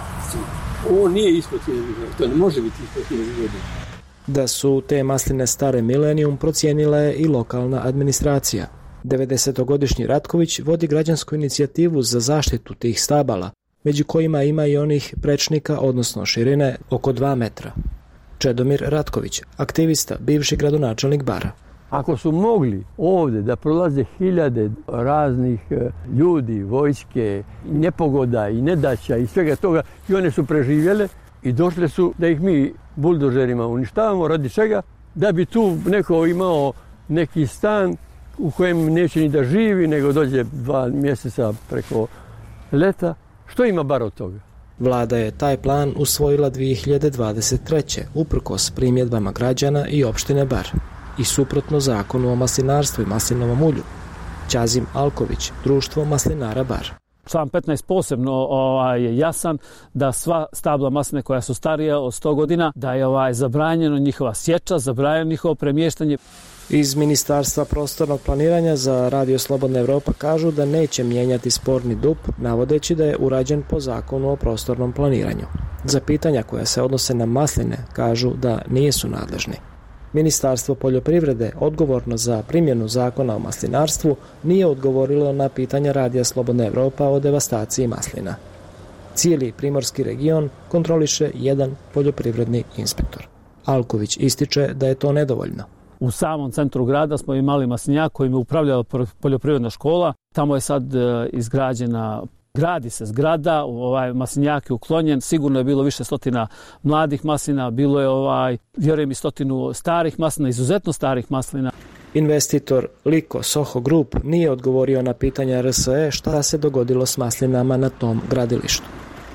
Speaker 16: Ovo nije ispod hiljadu godina. To ne može biti ispod hiljadu godina.
Speaker 15: Da su te masline stare milenijum procijenila je i lokalna administracija. devedesetogodišnji Ratković vodi građansku inicijativu za zaštitu tih stabala, među kojima ima i onih prečnika, odnosno širine oko dva metra. Čedomir Ratković, aktivista, bivši gradonačelnik Bara.
Speaker 16: Ako su mogli ovdje da prolaze hiljade raznih ljudi, vojske, nepogoda i nedaća i svega toga, i one su preživjele i došle su da ih mi buldožerima uništavamo, radi čega? Da bi tu neko imao neki stan u kojem neće ni da živi, nego dođe dva mjeseca preko leta. Što ima Bar od toga?
Speaker 15: Vlada je taj plan usvojila dvije hiljade dvadeset treće uprkos primjedbama građana i opštine Bar i suprotno zakonu o maslinarstvu i maslinovom ulju. Ćazim Alković, društvo maslinara Bar.
Speaker 17: Član petnaest posebno ovaj, je jasan da sva stabla masline koja su starija od sto godina, da je ovaj, zabranjeno njihova sječa, zabranjeno njihovo premještanje.
Speaker 15: Iz Ministarstva prostornog planiranja za Radio Slobodna Evropa kažu da neće mijenjati sporni D U P, navodeći da je urađen po zakonu o prostornom planiranju. Za pitanja koja se odnose na masline kažu da nisu nadležni. Ministarstvo poljoprivrede, odgovorno za primjenu zakona o maslinarstvu, nije odgovorilo na pitanja Radija Slobodna Evropa o devastaciji maslina. Cijeli primorski region kontroliše jedan poljoprivredni inspektor. Alković ističe da je to nedovoljno.
Speaker 17: U samom centru grada smo imali maslinjak kojim je upravljala poljoprivredna škola. Tamo je sad izgrađena, gradi se zgrada, ovaj maslinjak je uklonjen. Sigurno je bilo više stotina mladih maslina, bilo je ovaj, vjerujem i stotinu starih maslina, izuzetno starih maslina.
Speaker 15: Investitor Liko Soho Group nije odgovorio na pitanja R S E šta se dogodilo s maslinama na tom gradilištu.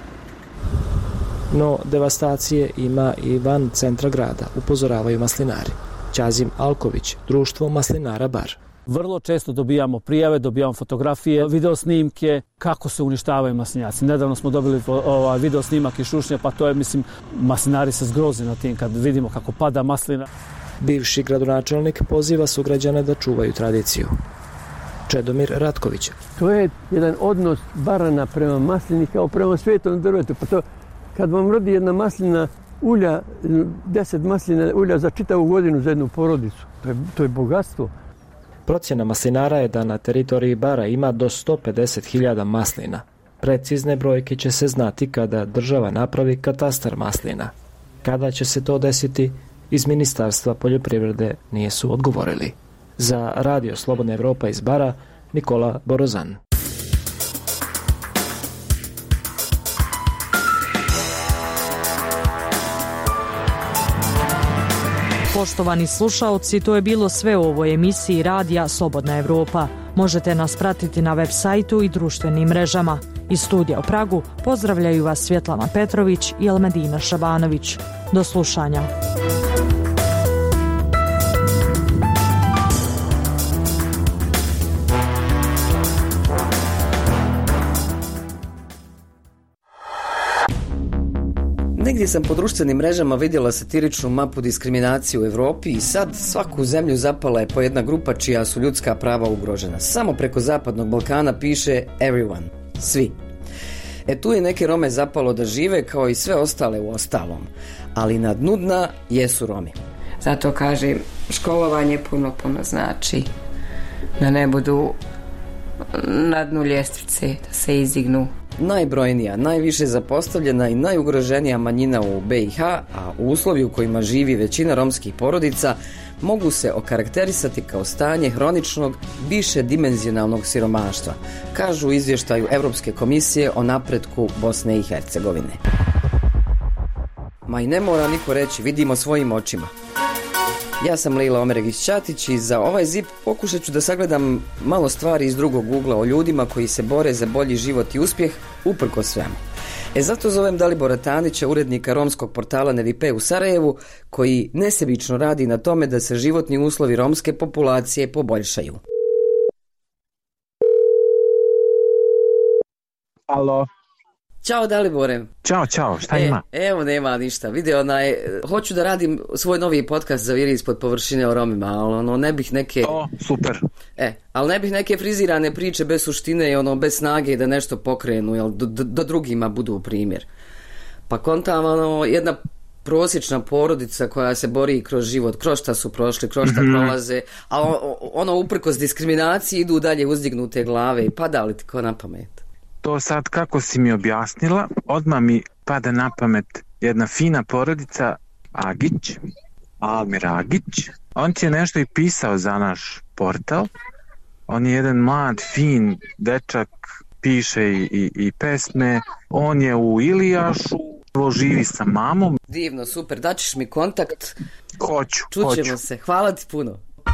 Speaker 15: No, devastacije ima i van centra grada, upozoravaju maslinari. Ćazim Alković, društvo maslinara Bar.
Speaker 17: Vrlo često dobijamo prijave, dobijamo fotografije, video snimke kako se uništavaju maslinjaci. Nedavno smo dobili ovaj video snimak iz Šušnja, pa to je, mislim, maslinari se zgroze na tim kad vidimo kako pada maslina.
Speaker 15: Bivši gradonačelnik poziva sugrađane da čuvaju tradiciju. Čedomir Ratković.
Speaker 16: To je jedan odnos Barana prema maslini kao prema svetom drvetu. Pa to, kad vam rodi jedna maslina ulja, deset maslina ulja za čitavu godinu za jednu porodicu, to je, to je bogatstvo.
Speaker 15: Procjena maslinara je da na teritoriji Bara ima do sto pedeset hiljada maslina. Precizne brojke će se znati kada država napravi katastar maslina. Kada će se to desiti, iz Ministarstva poljoprivrede nisu odgovorili. Za Radio Slobodna Evropa iz Bara, Nikola Borozan.
Speaker 1: Poštovani slušaoci, to je bilo sve u ovoj emisiji radija Slobodna Evropa. Možete nas pratiti na web sajtu i društvenim mrežama. Iz studija u Pragu pozdravljaju vas Svjetlana Petrović i Elmedina Šabanović. Do slušanja.
Speaker 4: Negdje sam po društvenim mrežama vidjela satiričnu mapu diskriminacije u Europi i sad svaku zemlju zapala je po jedna grupa čija su ljudska prava ugrožena. Samo preko Zapadnog Balkana piše everyone, svi. E tu je neke Rome zapalo da žive kao i sve ostale u ostalom, ali na dnu dna jesu Romi.
Speaker 14: Zato kažem, školovanje puno, puno znači da ne budu na dnu ljestvice, da se izdignu.
Speaker 4: Najbrojnija, najviše zapostavljena i najugroženija manjina u B i H, a u uslovi u kojima živi većina romskih porodica, mogu se okarakterisati kao stanje hroničnog, višedimenzionalnog siromaštva, kažu u izvještaju Europske komisije o napretku Bosne i Hercegovine. Ma i ne mora niko reći, vidimo svojim očima. Ja sam Lejla Omeregić-Ćatić i za ovaj zip pokušat ću da sagledam malo stvari iz drugog ugla o ljudima koji se bore za bolji život i uspjeh uprkos svemu. E zato zovem Dalibora Tanića, urednika romskog portala Nevipe u Sarajevu, koji nesebično radi na tome da se životni uslovi romske populacije poboljšaju.
Speaker 18: Alo.
Speaker 4: Ćao Dalibore.
Speaker 18: Ćao, ćao, šta
Speaker 4: e,
Speaker 18: ima?
Speaker 4: Evo nema ništa, vidi onaj, hoću da radim svoj novi podcast za Viri ispod površine o Romima, ali ono ne bih neke...
Speaker 18: O, super.
Speaker 4: E, ali ne bih neke frizirane priče bez suštine i ono bez snage da nešto pokrenu, jel, da, da drugima budu u primjer. Pa kontam, ono, jedna prosječna porodica koja se bori kroz život, kroz šta su prošli, kroz šta mm-hmm. prolaze, a ono uprkos diskriminaciji idu dalje uzdignute glave i pada li ti ko na pamet?
Speaker 18: To sad kako si mi objasnila, odmah mi pada na pamet jedna fina porodica Agić, Almir Agić. On ti je nešto i pisao za naš portal. On je jedan mlad, fin dečak, piše i, i, i pesme. On je u Ilijašu, živi sa mamom.
Speaker 4: Divno, super, daćeš mi kontakt.
Speaker 18: Hoću,
Speaker 4: Čućemo
Speaker 18: hoću.
Speaker 4: se, hvala ti puno.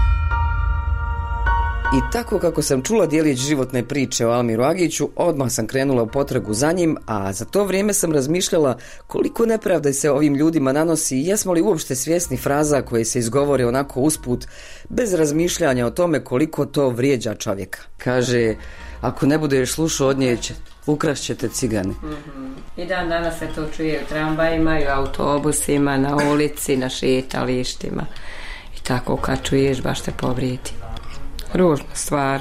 Speaker 4: I tako kako sam čula dijelić životne priče o Almiru Agiću, odmah sam krenula u potragu za njim, a za to vrijeme sam razmišljala koliko nepravde se ovim ljudima nanosi i jesmo li uopšte svjesni fraza koje se izgovore onako usput, bez razmišljanja o tome koliko to vrijeđa čovjeka. Kaže, ako ne budeš slušao od nje, ukrašćete cigani.
Speaker 14: Mm-hmm. I dan danas se to čuje u tramvajima, i u autobusima, na ulici, na šetalištima. I tako kad čuješ, baš te povrijedi. Ružna stvar.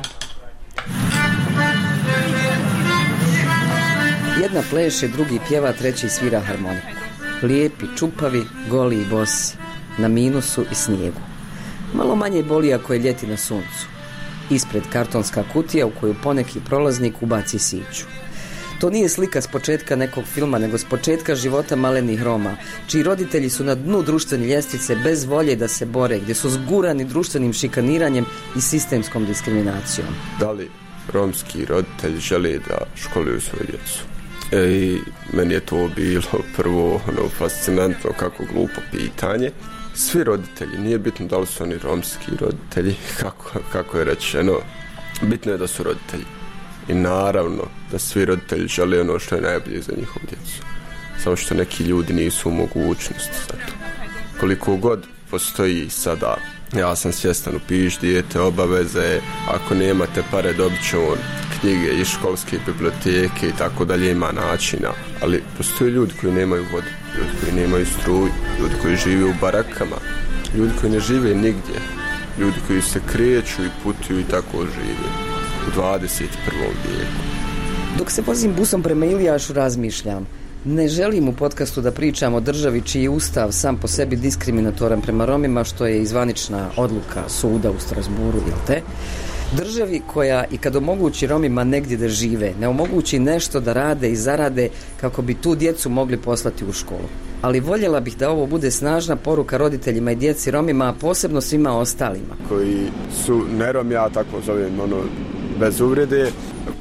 Speaker 4: Jedna pleše, drugi pjeva, treći svira harmoniku. Lijepi, čupavi, goli i bosi, na minusu i snijegu. Malo manje boli ako je ljeti na suncu. Ispred kartonska kutija u koju poneki prolaznik ubaci siću. To nije slika s početka nekog filma, nego s početka života malenih Roma, čiji roditelji su na dnu društvene ljestvice bez volje da se bore, gdje su zgurani društvenim šikaniranjem i sistemskom diskriminacijom.
Speaker 19: Da li romski roditelji žele da školuju svoju djecu? E, I meni je to bilo prvo ono, fascinantno, kako glupo pitanje. Svi roditelji, nije bitno da li su oni romski roditelji, kako, kako je rečeno, bitno je da su roditelji. I naravno da svi roditelji žele ono što je najbolje za njihovu djecu. Samo što neki ljudi nisu u mogućnosti za to. Koliko god postoji sada, ja sam svjestan, upiš dijete, obaveze, ako nemate pare dobit će on knjige iz školske biblioteke i tako dalje, ima načina. Ali postoje ljudi koji nemaju vodu, ljudi koji nemaju struju, ljudi koji žive u barakama, ljudi koji ne žive nigdje, ljudi koji se kreću i putuju i tako žive. U dvadeset prvom vijeku.
Speaker 4: Dok se vozim busom prema Ilijašu, razmišljam. Ne želim u podcastu da pričam o državi čiji je ustav sam po sebi diskriminatoran prema Romima, što je izvanična odluka suda u Strasburu, jel te? Državi koja i kad omogući Romima negdje da žive, ne omogući nešto da rade i zarade kako bi tu djecu mogli poslati u školu. Ali voljela bih da ovo bude snažna poruka roditeljima i djeci Romima, a posebno svima ostalima.
Speaker 19: Koji su ne Romi, ja tako zovem, ono, bez uvrede,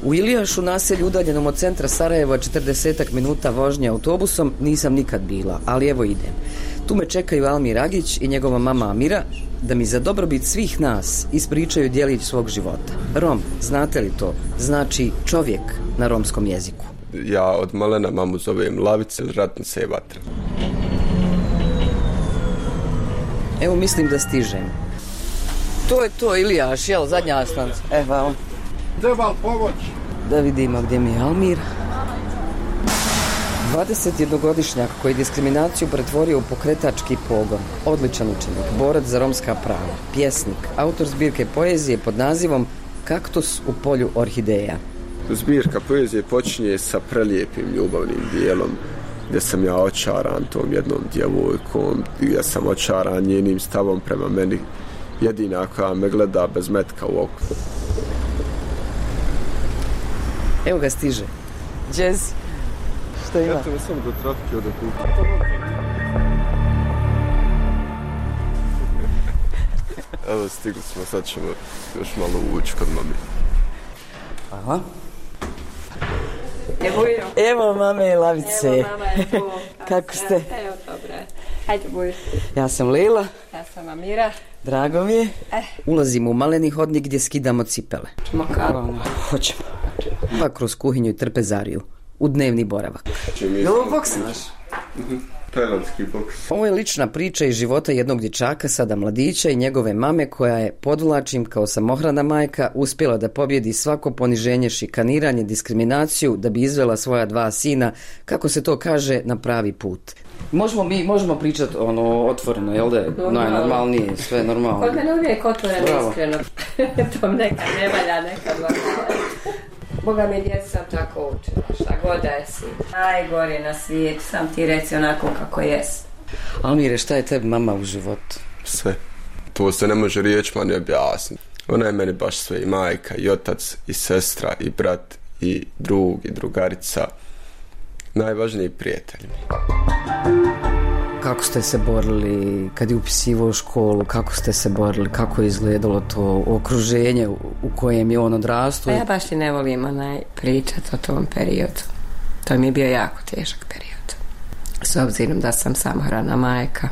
Speaker 4: U Ilijašu, naselju udaljenom od centra Sarajeva četrdesetak minuta vožnje autobusom, nisam nikad bila, ali evo idem. Tu me čekaju Almir Agić i njegova mama Amira da mi za dobrobit svih nas ispričaju djelić svog života. Rom, znate li to? Znači čovjek na romskom jeziku.
Speaker 19: Ja od malena mamu zovem Lavice, ratnice je vatra.
Speaker 4: Evo mislim da stižem. To je to, Ilijaš, jel, zadnja stanca. E, hvala.
Speaker 5: Treba pomoć.
Speaker 4: Da vidimo gdje mi je Almir. dvadesetjednogodišnjak koji diskriminaciju pretvorio u pokretački pogon. Odličan učenik, borac za romska prava, pjesnik, autor zbirke poezije pod nazivom Kaktus u polju orhideja.
Speaker 19: Zbirka poezije počinje sa prelijepim ljubavnim dijelom gdje sam ja očaran tom jednom djevojkom, gdje sam očaran njenim stavom prema meni, jedina koja me gleda bez metka u oku.
Speaker 4: Evo ga stiže. Jazz. Šta ima?
Speaker 19: Ja to sam do trafike od okupa. Evo stigli smo, sad ćemo još malo ući kod mami.
Speaker 4: Aha. Evo, evo mame Lavice.
Speaker 14: Evo mama je tu.
Speaker 4: Kako ste?
Speaker 14: Evo dobro. Hajde buj.
Speaker 4: Ja sam Lila.
Speaker 14: Ja sam Amira.
Speaker 4: Drago mi je.
Speaker 14: Eh.
Speaker 4: Ulazimo u maleni hodnik gdje skidamo cipele.
Speaker 14: Čemo kako?
Speaker 4: Hoćemo. Pa kroz kuhinju i trpezariju. U dnevni boravak.
Speaker 19: Jel ovo boks naš? Tajlandski boks.
Speaker 4: Ovo je lična priča iz života jednog dječaka, sada mladića, i njegove mame koja je, podvlačim kao samohrana majka, uspjela da pobjedi svako poniženje, šikaniranje, diskriminaciju, da bi izvela svoja dva sina, kako se to kaže, na pravi put. Možemo mi možemo pričati ono otvoreno, jel da je najnormalnije, sve normalno.
Speaker 14: Kod mene uvijek otvoreno, iskreno. To nekad ne valja, nekad valja. Boga mi, djeca sam tako učila, šta god da jesi. Najgore na svijetu, sam ti reci onako kako jesi.
Speaker 4: Almire, šta je tebi mama u životu?
Speaker 19: Sve. To se ne može riječima ni objasniti. Ona je meni baš sve, i majka, i otac, i sestra, i brat, i drug, i drugarica. Najvažniji prijatelj.
Speaker 4: Kako ste se borili kad je upisivao školu, kako ste se borili, kako je izgledalo to okruženje u kojem je on odrastao?
Speaker 14: Pa ja baš i ne volim onaj pričat o tom periodu. To mi je bio jako težak period. S obzirom da sam samohrana majka,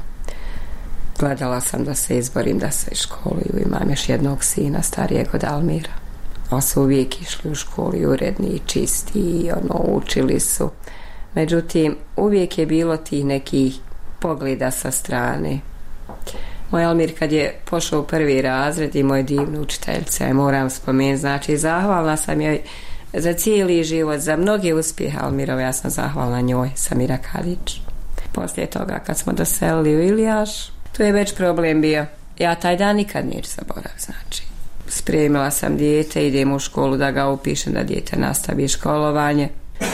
Speaker 14: gledala sam da se izborim da se školuju. Imam još jednog sina starijeg od Almira. Oni su uvijek išli u školu i uredni i čisti i ono, učili su. Međutim, uvijek je bilo tih nekih pogleda sa strane. Moj Almir kad je pošao u prvi razred i moj divnu učiteljica, ja moram spomenuti, znači zahvalna sam joj za cijeli život, za mnoge uspjehe Almirove, ja sam zahvalna njoj, Samira Kadić. Poslije toga kad smo doselili u Ilijaš, tu je već problem bio. Ja taj dan nikad neću zaboraviti, znači. Spremila sam dijete, idem u školu da ga upišem, da dijete nastavi školovanje.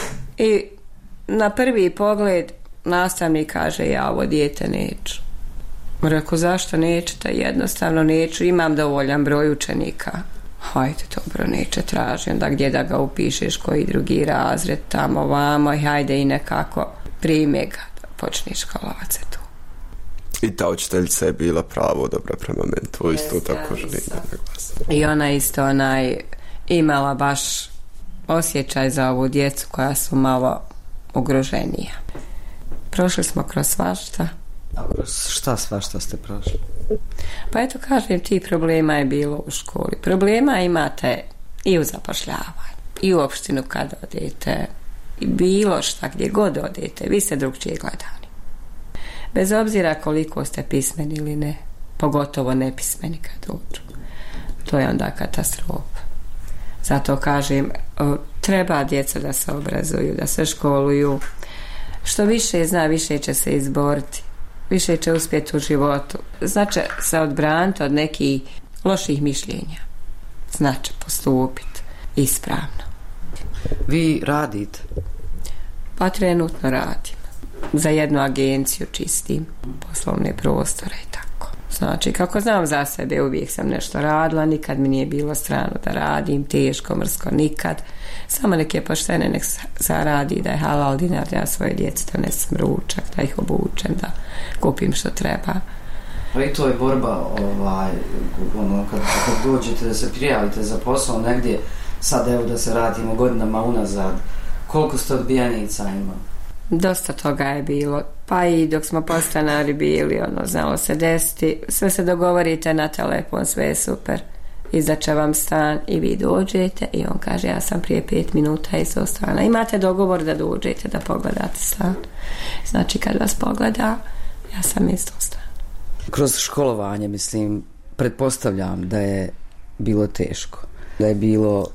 Speaker 14: I na prvi pogled nastavnik kaže, ja ovo dijete neću. Rekao, zašto nećete? Jednostavno neću, imam dovoljan broj učenika. Hajde, dobro, neće, traži onda gdje da ga upišeš, koji drugi razred, tamo, vamo, i hajde i nekako prime ga da počneš školovati se tu.
Speaker 19: I ta učiteljica je bila pravo dobra prema meni, to isto yes, tako želim da naglasim.
Speaker 14: I ona isto onaj imala baš osjećaj za ovu djecu koja su malo ugroženija. Prošli smo kroz svašta.
Speaker 4: A kroz šta svašta ste prošli?
Speaker 14: Pa eto, kažem ti, problema je bilo u školi. Problema imate i u zapošljavanju, i u opštinu kad odete, i bilo šta, gdje god odete, vi ste drugčije gledani. Bez obzira koliko ste pismeni ili ne, pogotovo nepismeni kad dođu. To je onda katastrofa. Zato kažem, treba djeca da se obrazuju, da se školuju. Što više zna, više će se izboriti, više će uspjeti u životu. Znači se odbraniti od nekih loših mišljenja. Znači postupiti ispravno.
Speaker 4: Vi radite?
Speaker 14: Pa trenutno radim. Za jednu agenciju čistim poslovne prostore i tako. Znači, kako znam za sebe, uvijek sam nešto radila, nikad mi nije bilo strano da radim, teško, mrsko, nikad. Samo neke poštene nek zaradi, da je halal dinar, da ja svoje djece donesem ručak, da ih obučem, da kupim što treba.
Speaker 4: Pa i to je borba, ovaj, ono, kad, kad dođete da se prijavite za posao negdje, sad evo da se vratimo godinama unazad, koliko ste odbijenica imali?
Speaker 14: Dosta toga je bilo, pa i dok smo podstanari bili, ono, znalo se desiti, sve se dogovorite na telefon, sve je super, izdaće vam stan i vi dođete i on kaže ja sam prije pet minuta iz tog stana. Imate dogovor da dođete da pogledate stan, znači kad vas pogleda ja sam iz tog stana.
Speaker 4: Kroz školovanje, mislim, pretpostavljam da je bilo teško, da je bilo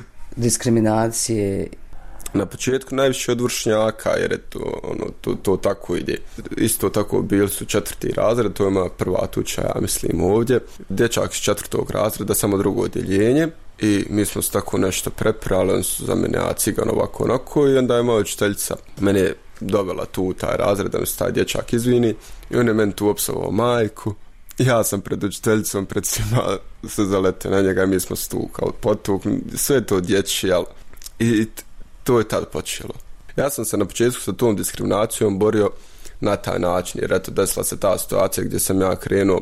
Speaker 4: diskriminacije.
Speaker 19: Na početku najviše od vršnjaka, jer je to, ono, to, to tako ide. Isto tako bili su četvrti razred, to je moja prva tuča, ja mislim, ovdje. Dječak iz četvrtog razreda, samo drugo odjeljenje. I mi smo se tako nešto prepirali, oni su za mene, ja cigan ovako onako, i onda je moja učiteljica mene dovela tu u taj razred, da mi se taj dječak izvini, i on je meni tu opsovao majku. Ja sam pred učiteljicom, pred svima se zaletio na njega, mi smo stukali, potukli, sve to dječje, jel? I to je tad počelo. Ja sam se na početku sa tom diskriminacijom borio na taj način, jer eto desila se ta situacija gdje sam ja krenuo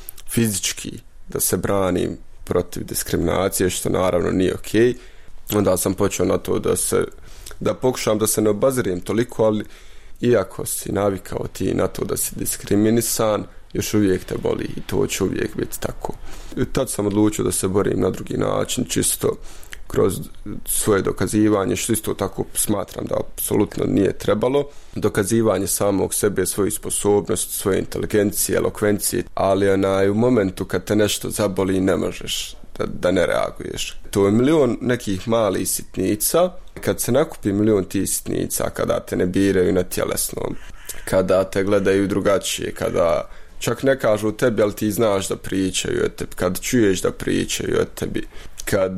Speaker 19: fizički da se branim protiv diskriminacije, što naravno nije okej. Onda sam počeo na to da se da pokušam da se ne obazirijem toliko, ali iako si navikao ti na to da si diskriminisan, još uvijek te boli i to će uvijek biti tako. I tad sam odlučio da se borim na drugi način, čisto kroz svoje dokazivanje, što isto tako smatram da apsolutno nije trebalo. Dokazivanje samog sebe, svoju sposobnost, svoje inteligencije, elokvencije, ali onaj, u momentu kad te nešto zaboli ne možeš da, da ne reaguješ. To je milion nekih malih sitnica. Kad se nakupi milion tih sitnica, kada te ne biraju na tjelesnom, kada te gledaju drugačije, kada čak ne kažu tebi, ali ti znaš da pričaju o tebi, kad čuješ da pričaju o tebi, kad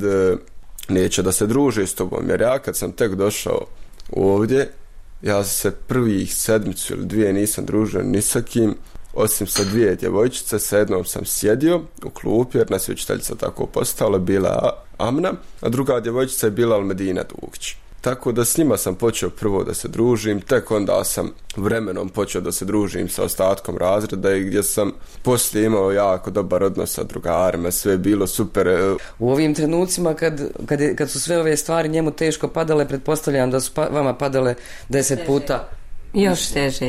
Speaker 19: neće da se druže s tobom, jer ja kad sam tek došao ovdje, ja se prvih sedmicu ili dvije nisam družio ni sa kim, osim sa dvije djevojčice, sa jednom sam sjedio u klupi, jer nas je učiteljica tako postala, bila Amna, a druga djevojčica je bila Almedina Dugić. Tako da s njima sam počeo prvo da se družim, tek onda sam vremenom počeo da se družim sa ostatkom razreda i gdje sam poslije imao jako dobar odnos sa drugarima, sve je bilo super.
Speaker 4: U ovim trenucima kad, kad, je, kad su sve ove stvari njemu teško padale, pretpostavljam da su pa, vama padale deset teže. Puta.
Speaker 14: Još teže.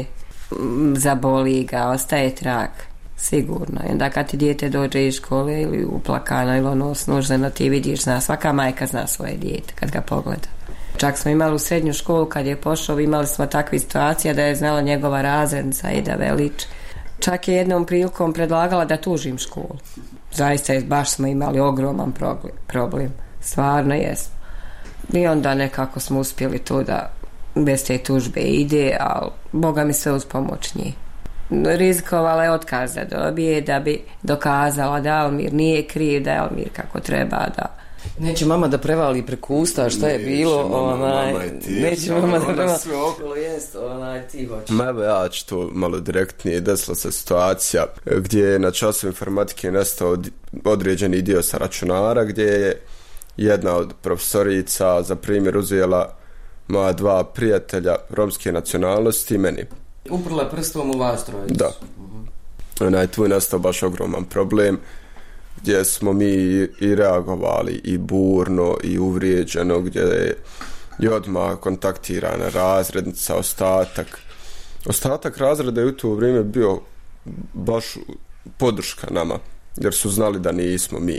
Speaker 14: Zaboli ga, ostaje trag. Sigurno. I onda kad ti dijete dođe iz škole ili uplakano ili ono snuženo, ti vidiš, zna, svaka majka zna svoje dijete kad ga pogleda. Čak smo imali u srednju školu kad je pošao, imali smo takve situacije da je znala njegova razrednica Ida Velić. Čak je jednom prilikom predlagala da tužim školu. Zaista baš smo imali ogroman problem. Stvarno jesmo. I onda nekako smo uspjeli to da bez te tužbe ide, ali Boga mi sve uz pomoć njih. Rizikovala je otkaz da dobije da bi dokazala da Almir nije kriv, da je Almir kako treba da...
Speaker 4: Neće mama da prevali preko usta šta je bilo,
Speaker 19: neće mama,
Speaker 4: onaj,
Speaker 19: mama je ti,
Speaker 4: neće mama da prevali
Speaker 19: sve okolo
Speaker 4: jest, onaj, ti hoće.
Speaker 19: Ma evo ja ću to malo direktnije, desila se situacija gdje je na času informatike nastao određeni dio sa računara, gdje je jedna od profesorica za primjer uzela moja dva prijatelja romske nacionalnosti i meni.
Speaker 4: Uprla prstom u vas trojicu.
Speaker 19: Da. Uh-huh. Onaj, tu je nastao baš ogroman problem, gdje smo mi i reagovali i burno i uvrijeđeno, gdje je i odmah kontaktirana razrednica, ostatak. Ostatak razreda je u to vrijeme bio baš podrška nama, jer su znali da nismo mi.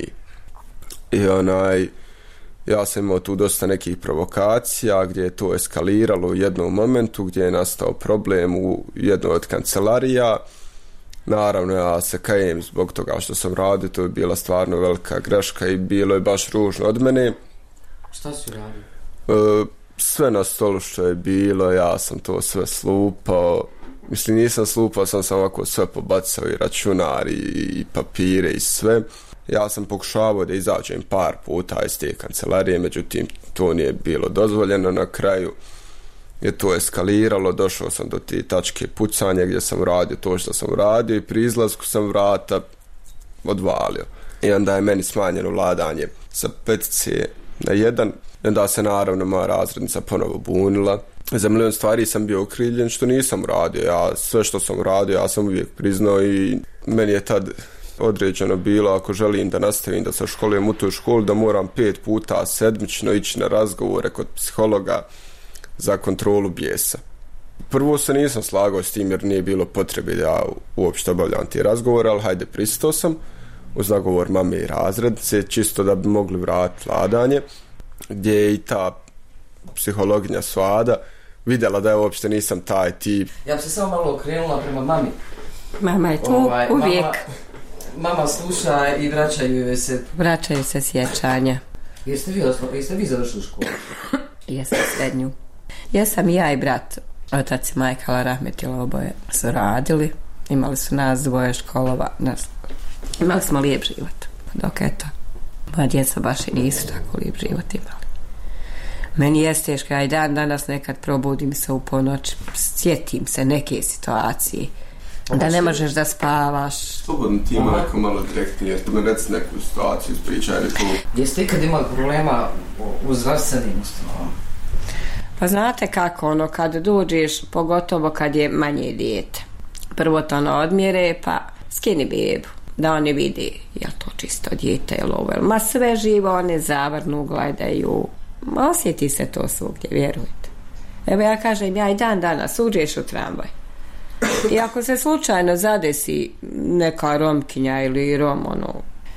Speaker 19: I onaj, ja sam imao tu dosta nekih provokacija, gdje je to eskaliralo u jednom momentu, gdje je nastao problem u jednoj od kancelarija. Naravno, ja se kajem zbog toga što sam radio, to je bila stvarno velika greška i bilo je baš ružno od mene.
Speaker 4: Šta si radio?
Speaker 19: E, sve na stolu što je bilo, ja sam to sve slupao. Mislim, nisam slupao, sam sam ovako sve pobacao, i računar, i, i papire, i sve. Ja sam pokušavao da izađem par puta iz te kancelarije, međutim, to nije bilo dozvoljeno. Na kraju je to eskaliralo, došao sam do te tačke pucanja gdje sam radio to što sam radio i pri izlasku sam vrata odvalio. I onda je meni smanjeno vladanje sa petice na jedan. I onda se naravno moja razrednica ponovo bunila. Za milion stvari sam bio okrivljen što nisam radio. Ja sve što sam radio ja sam uvijek priznao i meni je tad određeno bilo ako želim da nastavim da se školujem u toj školi da moram pet puta sedmično ići na razgovore kod psihologa za kontrolu bijesa. Prvo se nisam slagao s tim jer nije bilo potrebe da ja uopšte obavljam te razgovore, ali hajde pristao sam uz zagovor mame i razrednice, čisto da bi mogli vratiti vladanje, gdje je i ta psihologinja Svada vidjela da ja uopšte nisam taj tip.
Speaker 4: Ja bi se samo malo okrenula prema mami.
Speaker 14: Mama je tu ovaj, uvijek.
Speaker 4: Mama, mama sluša i vraćaju se.
Speaker 14: Vraćaju se sjećanja.
Speaker 4: Jeste vi, jeste vi završili školu?
Speaker 14: Jesam srednju. Jesam i ja i brat. Otac i majka Allah rahmetila, oboje su radili. Imali su nas dvoje školova. Nas. Imali smo lijep život. Dok eto, moja djeca baš i nisu tako lijep život imali. Meni je teško, ja i dan danas nekad probudim se u ponoć, sjetim se neke situacije, da ne možeš da spavaš.
Speaker 19: Slobodno ti ima neko malo direktnije, jer to me reci neku situaciju, ispričaj neku.
Speaker 4: Gdje ste ikad imali problema u zdravstvenim ustanovama?
Speaker 14: Pa znate kako, ono, kad dođeš, pogotovo kad je manje dijete, prvo to ono odmjere, pa skini bebu, da oni vidi, je to čisto dijete, je li ovo, ma sve živo, one zavrnu, gledaju. Osjeti se to svugdje, vjerujte. Evo ja kažem, ja i dan danas uđeš u tramvaj i ako se slučajno zadesi neka Romkinja ili Rom, ono,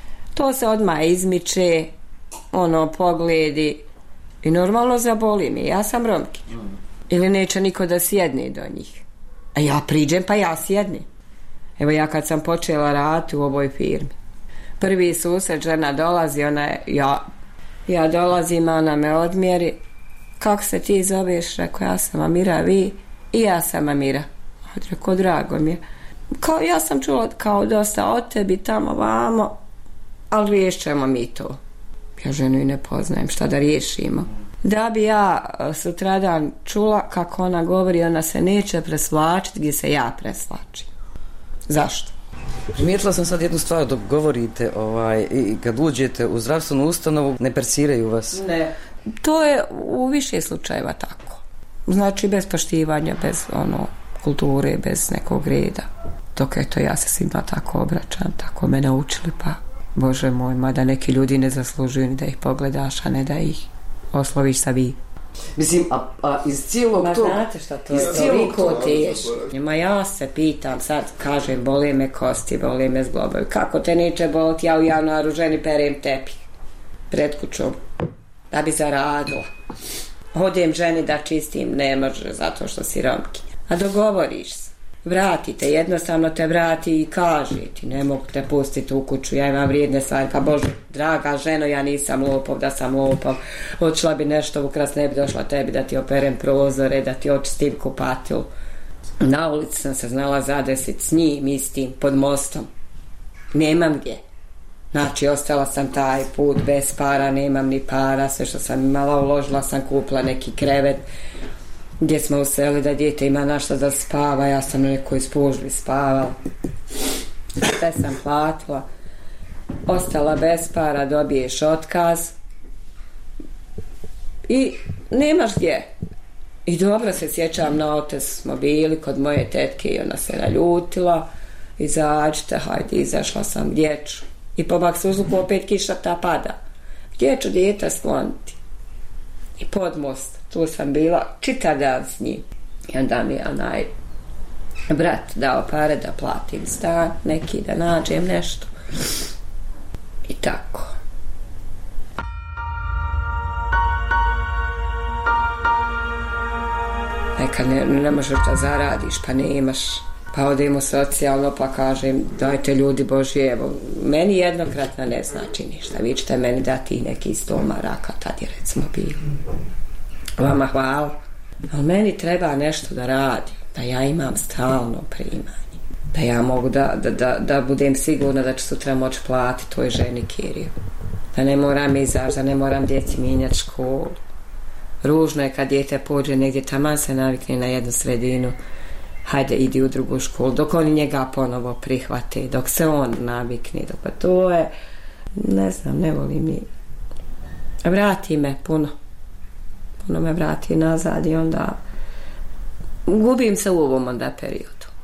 Speaker 14: to se odmah izmiče, ono, pogledi i normalno zaboli mi, ja sam Romkinja. Ili neće niko da sjedne do njih, a ja priđem pa ja sjednem. Evo ja kad sam počela raditi u ovoj firmi, prvi susret, žena dolazi, ona je, ja Ja dolazim, ona me odmjeri. Kako se ti zoveš? Rekao, ja sam Amira, vi? I ja sam Amira. Rekao, drago mi je. Kao, ja sam čula kao dosta od tebi tamo vamo, ali riješćemo mi to. Ja ženu i ne poznajem, šta da riješimo. Da bi ja sutradan čula kako ona govori, ona se neće presvlačiti gdje se ja presvlačim. Zašto?
Speaker 4: Primijetila sam sad jednu stvar dok govorite, ovaj, i kad uđete u zdravstvenu ustanovu, ne persiraju vas.
Speaker 14: Ne. To je u više slučajeva tako. Znači bez poštivanja, bez ono kulture, bez nekog reda. Dok eto ja se svima tako obraćam, tako me naučili, pa Bože moj, mada neki ljudi ne zaslužuju ni da ih pogledaš, a ne da ih osloviš sa vi.
Speaker 4: Mislim, a, a iz cijelog
Speaker 14: Ma
Speaker 4: tog...
Speaker 14: znate šta to je, toliko teško. Ma ja se pitam, sad kažem, boli me kosti, boli me zglobovi. Kako te neće boliti, ja u januaru ženi perem tepih pred kućom, da bi zaradila. Odem ženi da čistim, ne može, zato što si Romkinja. A dogovoriš se. Vratite, jednostavno te vrati i kaže ti, ne mogu te pustiti u kuću, ja imam vrijedne stvari, pa Bože, draga ženo, ja nisam lopov, da sam lopov, odšla bi nešto ukras, ne bi došla tebi da ti operem prozore, da ti očistim kupatilu. Na ulici sam se znala zadesiti s njim istim, pod mostom. Nemam gdje. Znači, ostala sam taj put bez para, nemam ni para, sve što sam imala uložila sam, kupila neki krevet, gdje smo useli da dijete ima našta da spava, ja sam na nekoj spužbi spavala. Sve sam platila. Ostala bez para, dobiješ otkaz i nemaš gdje. I dobro se sjećam, na otes smo bili kod moje tetke i ona se naljutila. Izađite, hajde, izašla sam, gdje ću? I po maksuzluku opet kiša ta pada. Gdje ću dijete skloniti? I pod most, tu sam bila čitav dan s njim. I onda mi je onaj brat dao pare da platim stan, neki da nađem nešto. I tako. Nekad ne, ne možeš da zaradiš, pa ne imaš. Pa odemo socijalno, pa kažem, dajte ljudi Božji, evo, meni jednokratno ne znači ništa. Vi ćete meni dati neki sto maraka, tad je recimo bilo. Vama hvala. Ali meni treba nešto da radim, da ja imam stalno primanje. Da ja mogu da, da, da, da budem sigurna da ću sutra moći platiti toj ženi kiriju. Da ne moram izaći, da ne moram djeci mijenjati školu. Ružno je kad dijete pođe negdje, taman se navikne na jednu sredinu, hajde idi u drugu školu, dok oni njega ponovo prihvate, dok se on navikne, dok pa to je, ne znam, ne volim ni. Vrati me puno. Puno me vrati nazad i onda gubim se u ovom onda periodu.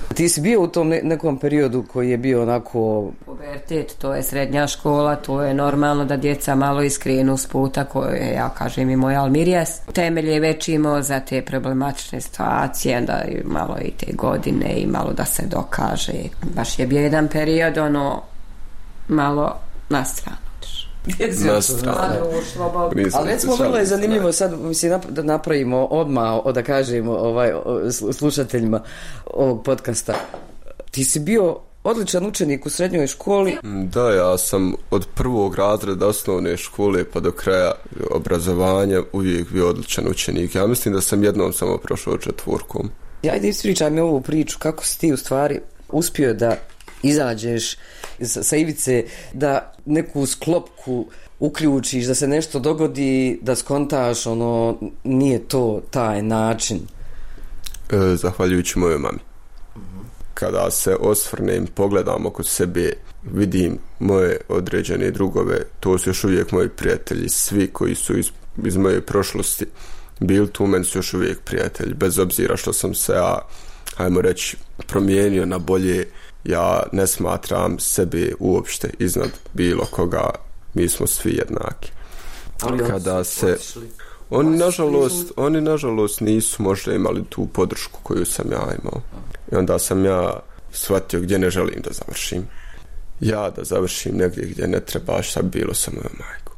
Speaker 4: Ti si bio u tom nekom periodu koji je bio onako...
Speaker 14: Pubertet, to je srednja škola, to je normalno da djeca malo iskrenu s puta koje, ja kažem i moj Almirijas, temelje već imao za te problematične situacije, da malo i te godine i malo da se dokaže. Baš je bio jedan period, ono, malo na stranu.
Speaker 4: Na stranu. Ali recimo vrlo je zanimljivo sad mislim, da napravimo odmah, da kažemo ovaj, slušateljima ovog podcasta. Ti si bio odličan učenik u srednjoj školi.
Speaker 19: Da, ja sam od prvog razreda osnovne škole pa do kraja obrazovanja uvijek bio odličan učenik. Ja mislim da sam jednom samo prošao četvorkom.
Speaker 4: Ajde ispričaj mi ovu priču, kako si ti u stvari uspio da izađeš sa ivice, da neku sklopku uključiš, da se nešto dogodi, da skontaš, ono, nije to taj način.
Speaker 19: E, zahvaljujući mojoj mami. Kada se osvrnem, pogledam oko sebe, vidim moje određene drugove, to su još uvijek moji prijatelji, svi koji su iz, iz moje prošlosti bili tu, meni su još uvijek prijatelji, bez obzira što sam se ja, hajmo reći, promijenio na bolje. Ja ne smatram sebe uopšte iznad bilo koga, mi smo svi jednaki. Ali kada se oni nažalost, oni nažalost nisu možda imali tu podršku koju sam ja imao. I onda sam ja shvatio gdje ne želim da završim. Ja da završim negdje gdje ne treba, šta bi bilo sa mojom majkom.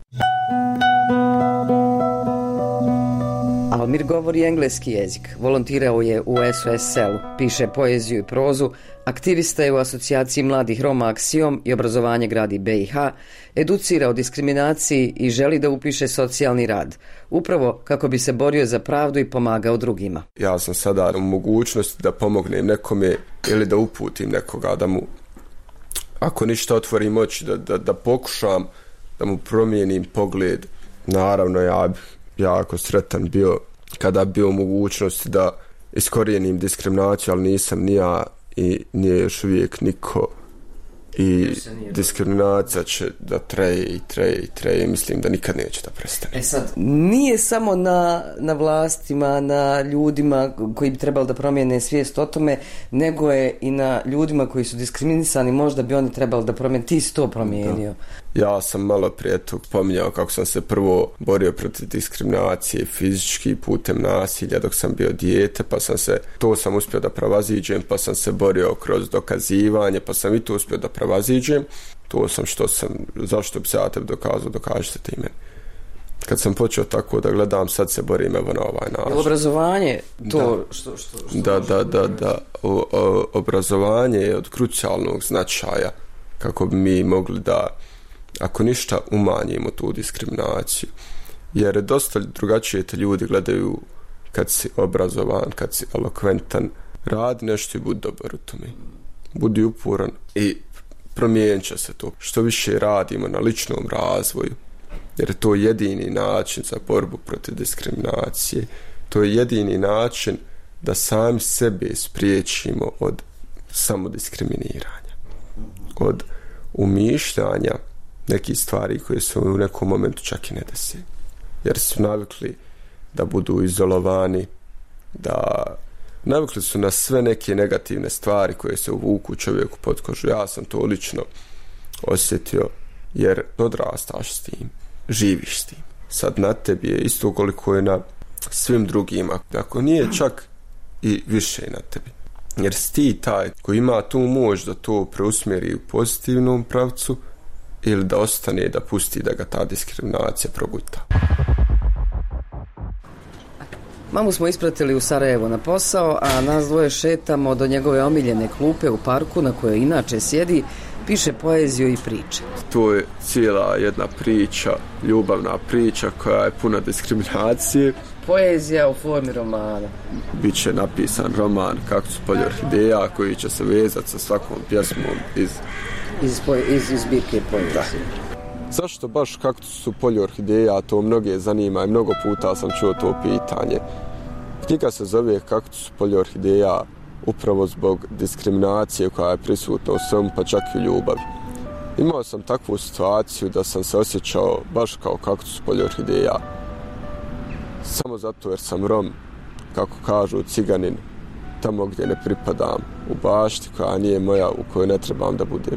Speaker 4: Almir govori engleski jezik, volontirao je u S O S selu, piše poeziju i prozu, aktivista je u asocijaciji mladih Roma Aksiom i obrazovanje gradi B i H, educira o diskriminaciji i želi da upiše socijalni rad, upravo kako bi se borio za pravdu i pomagao drugima.
Speaker 19: Ja sam sada u mogućnosti da pomognem nekome ili da uputim nekoga, da mu, ako ništa, otvorim oči, da, da, da pokušam da mu promijenim pogled. Naravno, ja bi jako sretan bio kada bi bio u mogućnosti da iskorijenim diskriminaciju, ali nisam ni ja i nije još uvijek niko i diskriminacija će da treje i treje i treje, mislim da nikad neće da prestane.
Speaker 4: E sad, nije samo na, na vlastima, na ljudima koji bi trebali da promijene svijest o tome, nego je i na ljudima koji su diskriminisani, možda bi oni trebali da promijene, ti si to promijenio.
Speaker 19: Da. Ja sam malo prije tog pominjao kako sam se prvo borio protiv diskriminacije fizički putem nasilja dok sam bio dijete, pa sam se, to sam uspio da prevaziđem, pa sam se borio kroz dokazivanje, pa sam i to uspio da prevaziđem. To sam što sam, zašto bi se ja tebi dokazao, dokažite ti meni. Kad sam počeo tako da gledam, sad se borim evo na ovaj način.
Speaker 4: Obrazovanje, to
Speaker 19: da.
Speaker 4: što, što, što...
Speaker 19: Da, da, da, da. O, o, obrazovanje je od krucijalnog značaja kako bi mi mogli da, ako ništa, umanjimo tu diskriminaciju. Jer dosta drugačije te ljudi gledaju kad si obrazovan, kad si elokventan, radi nešto i budi dobar u tome. Budi uporan i promijenit će se to. Što više radimo na ličnom razvoju, jer je to jedini način za borbu protiv diskriminacije. To je jedini način da sami sebe spriječimo od samodiskriminiranja, od umišljanja nekih stvari koje se u nekom momentu čak i ne desi. Jer su navikli da budu izolovani, da navikli su na sve neke negativne stvari koje se uvuku čovjeku pod kožu. Ja sam to lično osjetio jer odrastaš s tim, živiš s tim. Sad na tebi je isto koliko je na svim drugima, ako nije čak i više na tebi. Jer si ti taj koji ima tu moć da to preusmjeri u pozitivnom pravcu ili da ostane da pusti da ga ta diskriminacija proguta.
Speaker 4: Mamu smo ispratili u Sarajevo na posao, a nas dvoje šetamo do njegove omiljene klupe u parku na kojoj inače sjedi, piše poeziju i priče.
Speaker 19: To je cijela jedna priča, ljubavna priča koja je puna diskriminacije.
Speaker 4: Poezija u formi romana.
Speaker 19: Biće napisan roman Kaktus polje orhideja koji će se vezati sa svakom pjesmom iz...
Speaker 4: Iz, iz, iz zbirke poezije.
Speaker 19: Zašto baš Kaktus polje orhideja, to mnoge zanima i mnogo puta sam čuo to pitanje. Knjiga se zove Kaktus polje orhideja upravo zbog diskriminacije koja je prisutna u svemu, pa čak i u ljubavi. Imao sam takvu situaciju da sam se osjećao baš kao kaktus polje orhideja. Samo zato jer sam Rom, kako kažu, ciganin, tamo gdje ne pripadam, u bašti koja nije moja, u kojoj ne trebam da budem.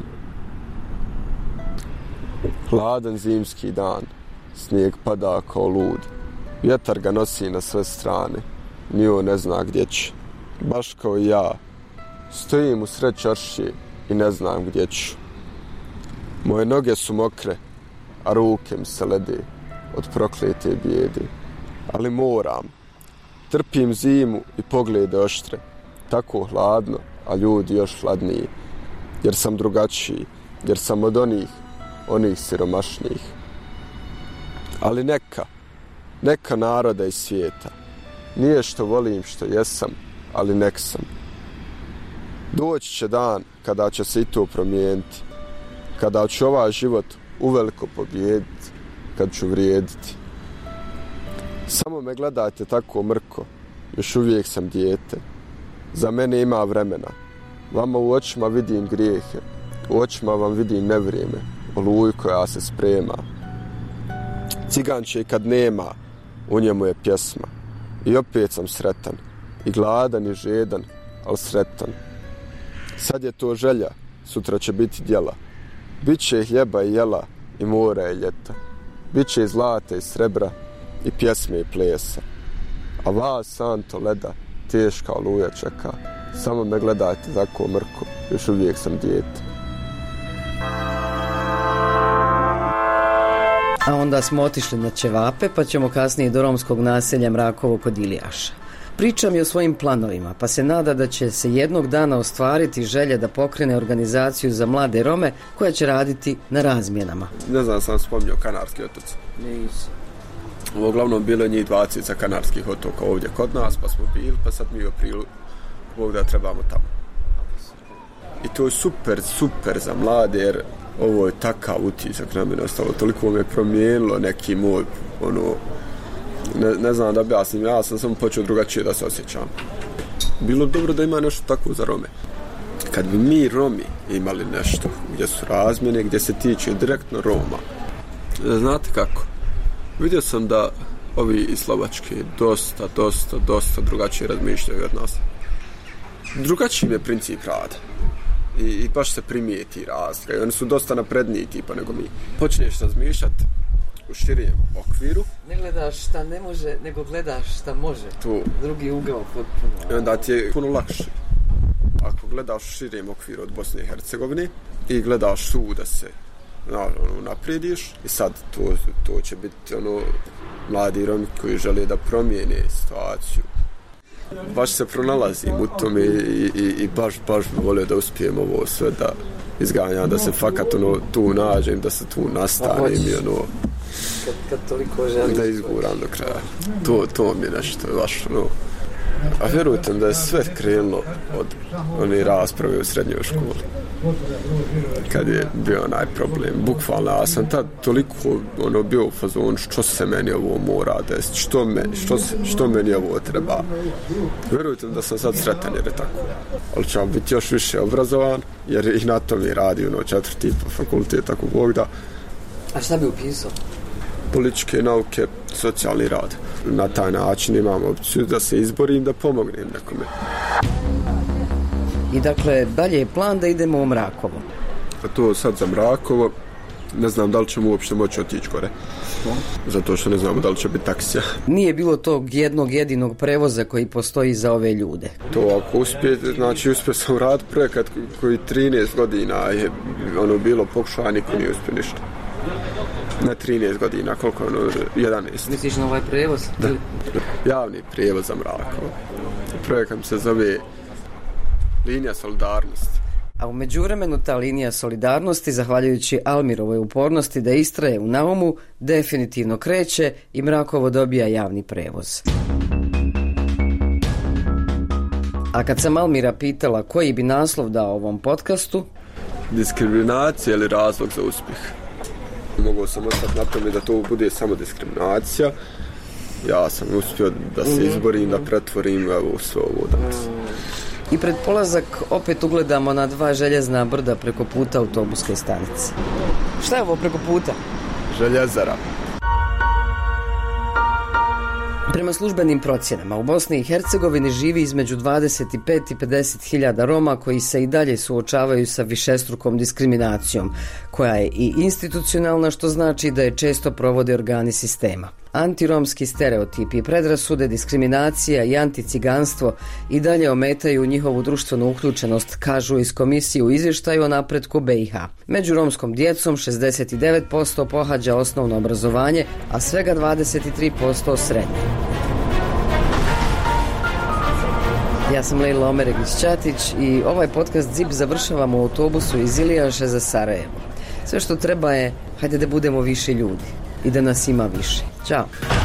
Speaker 19: Hladan zimski dan, snijeg pada kao lud, vjetar ga nosi na sve strane, ni on ne zna gdje će. Baš kao i ja, stojim u sred čaršije i ne znam gdje ću. Moje noge su mokre, a ruke mi se lede od proklete bijede. Ali moram, trpim zimu i poglede oštre, tako hladno, a ljudi još hladniji. Jer sam drugačiji, jer sam od onih, onih siromašnijih. Ali neka, neka naroda iz svijeta, nije što volim što jesam, ali nek sam. Doći će dan kada će se i to promijeniti, kada ću ovaj život uveliko pobijediti, kad ću vrijediti. Samo me gledajte tako mrko, još uvijek sam dijete. Za mene ima vremena, vama u očima vidim grijehe, u očima vam vidim nevrijeme, oluju koja se sprema. Ciganče i kad nema, u njemu je pjesma. I opet sam sretan, i gladan i žedan, ali sretan. Sad je to želja, sutra će biti djela. Biće hljeba i jela, i mora i ljeta. Biće i zlata i srebra, i pjesme i plesa. A vas, santo leda, teška oluja čeka. Samo me gledajte tako mrko, još uvijek sam dijete.
Speaker 4: A onda smo otišli na ćevape, pa ćemo kasnije do romskog naselja Mrakovo kod Ilijaša. Pričam i o svojim planovima, pa se nada da će se jednog dana ostvariti želja da pokrene organizaciju za mlade Rome koja će raditi na razmjenama.
Speaker 19: Ne znam, sam spomnio Kanarski otoci.
Speaker 4: Nisi.
Speaker 19: Ovo uglavnom bilo njih dvadeset sa Kanarskih otoka ovdje kod nas, pa smo bili, pa sad mi u aprilu Bog da trebamo tamo. I to je super, super za mlade, jer ovo je takav utisak na mene ostalo, toliko me promijenilo neki moj, ono, ne, ne znam da objasnim, ja sam samo počeo drugačije da se osjećam. Bilo dobro da ima nešto tako za Rome. Kad bi mi Romi imali nešto gdje su razmjene, gdje se tiče direktno Roma, znate kako? Vidio sam da ovi iz Slovačke dosta, dosta, dosta drugačije razmišljaju od nas. Drugačiji je princip rada. I, i baš se primijeti razlika. I oni su dosta napredniji tipa nego mi. Počneš razmišljati u širijem okviru.
Speaker 4: Ne gledaš šta ne može, nego gledaš šta može.
Speaker 19: Tu.
Speaker 4: Drugi ugao potpuno.
Speaker 19: I onda ti je puno lakše. Ako gledaš u širijem okviru od Bosne i Hercegovine i gledaš tu da se ono, naprediš i sad to, to će biti ono, mladi Romi koji žele da promijene situaciju. Baš se pronalazim u tome i, i, i baš, baš bi volio da uspijem ovo sve da izganjam, da se fakat ono, tu nađem, da se tu nastanem i ono,
Speaker 4: kad, kad toliko želiš,
Speaker 19: da izguram do kraja. To, to mi je nešto baš ono. A vjerujte da je sve krenulo od one rasprave u srednjoj školi. Kad je bio onaj problem. Bukvalno, ja sam tad toliko ono, bio u fazonu što se meni ovo mora desiti, što, me, što, što meni ovo treba. Vjerujte da sam sad sretan jer je tako. Ali ću biti još više obrazovan jer i na to mi radi ono, četvrti fakultet, tako Bog da.
Speaker 4: A šta bi upisao?
Speaker 19: Političke nauke, socijalni rad. Na taj način imam opciju da se izborim, da pomognem nekome.
Speaker 4: I dakle, dalje je plan da idemo u Mrakovo.
Speaker 19: A to sad za Mrakovo, ne znam da li ćemo uopšte moći otići gore. Zato što ne znamo da li će biti taksija.
Speaker 4: Nije bilo tog jednog jedinog prevoza koji postoji za ove ljude.
Speaker 19: To ako uspije, znači uspio sam raditi projekat koji trinaest godina je ono bilo pokušao, a niko nije uspio ništa. Na trinaest godina, koliko je ono, jedanaest.
Speaker 4: Misliš na ovaj prevoz?
Speaker 19: Da, javni prevoz za Mrakovo. Projekat se zove Linija solidarnosti.
Speaker 4: A u međuvremenu ta linija solidarnosti, zahvaljujući Almirovoj upornosti da istraje u naumu, definitivno kreće i Mrakovo dobija javni prevoz. A kad sam Almira pitala koji bi naslov dao ovom podcastu...
Speaker 19: Diskriminacija ili razlog za uspjeh? Mogao sam ostati na tome da to bude samo diskriminacija. Ja sam uspio da se izborim, da pretvorim evo sve ovo danas.
Speaker 4: I pred polazak opet ugledamo na dva željezna brda preko puta autobuske stanice. Šta je ovo preko puta?
Speaker 19: Željezara.
Speaker 4: Prema službenim procjenama, u Bosni i Hercegovini živi između dvadeset pet i pedeset hiljada Roma koji se i dalje suočavaju sa višestrukom diskriminacijom, koja je i institucionalna, što znači da je često provode organi sistema. Antiromski stereotipi, predrasude, diskriminacija i anticiganstvo i dalje ometaju njihovu društvenu uključenost, kažu iz komisije u izvještaju o napretku B i H. Među romskom djecom šezdeset devet posto pohađa osnovno obrazovanje, a svega dvadeset tri posto srednje. Ja sam Lejla Omeregić-Ćatić i ovaj podcast Z I P završavamo u autobusu iz Ilijaše za Sarajevo. Sve što treba je, hajde da budemo više ljudi i da nas ima više. Ćao!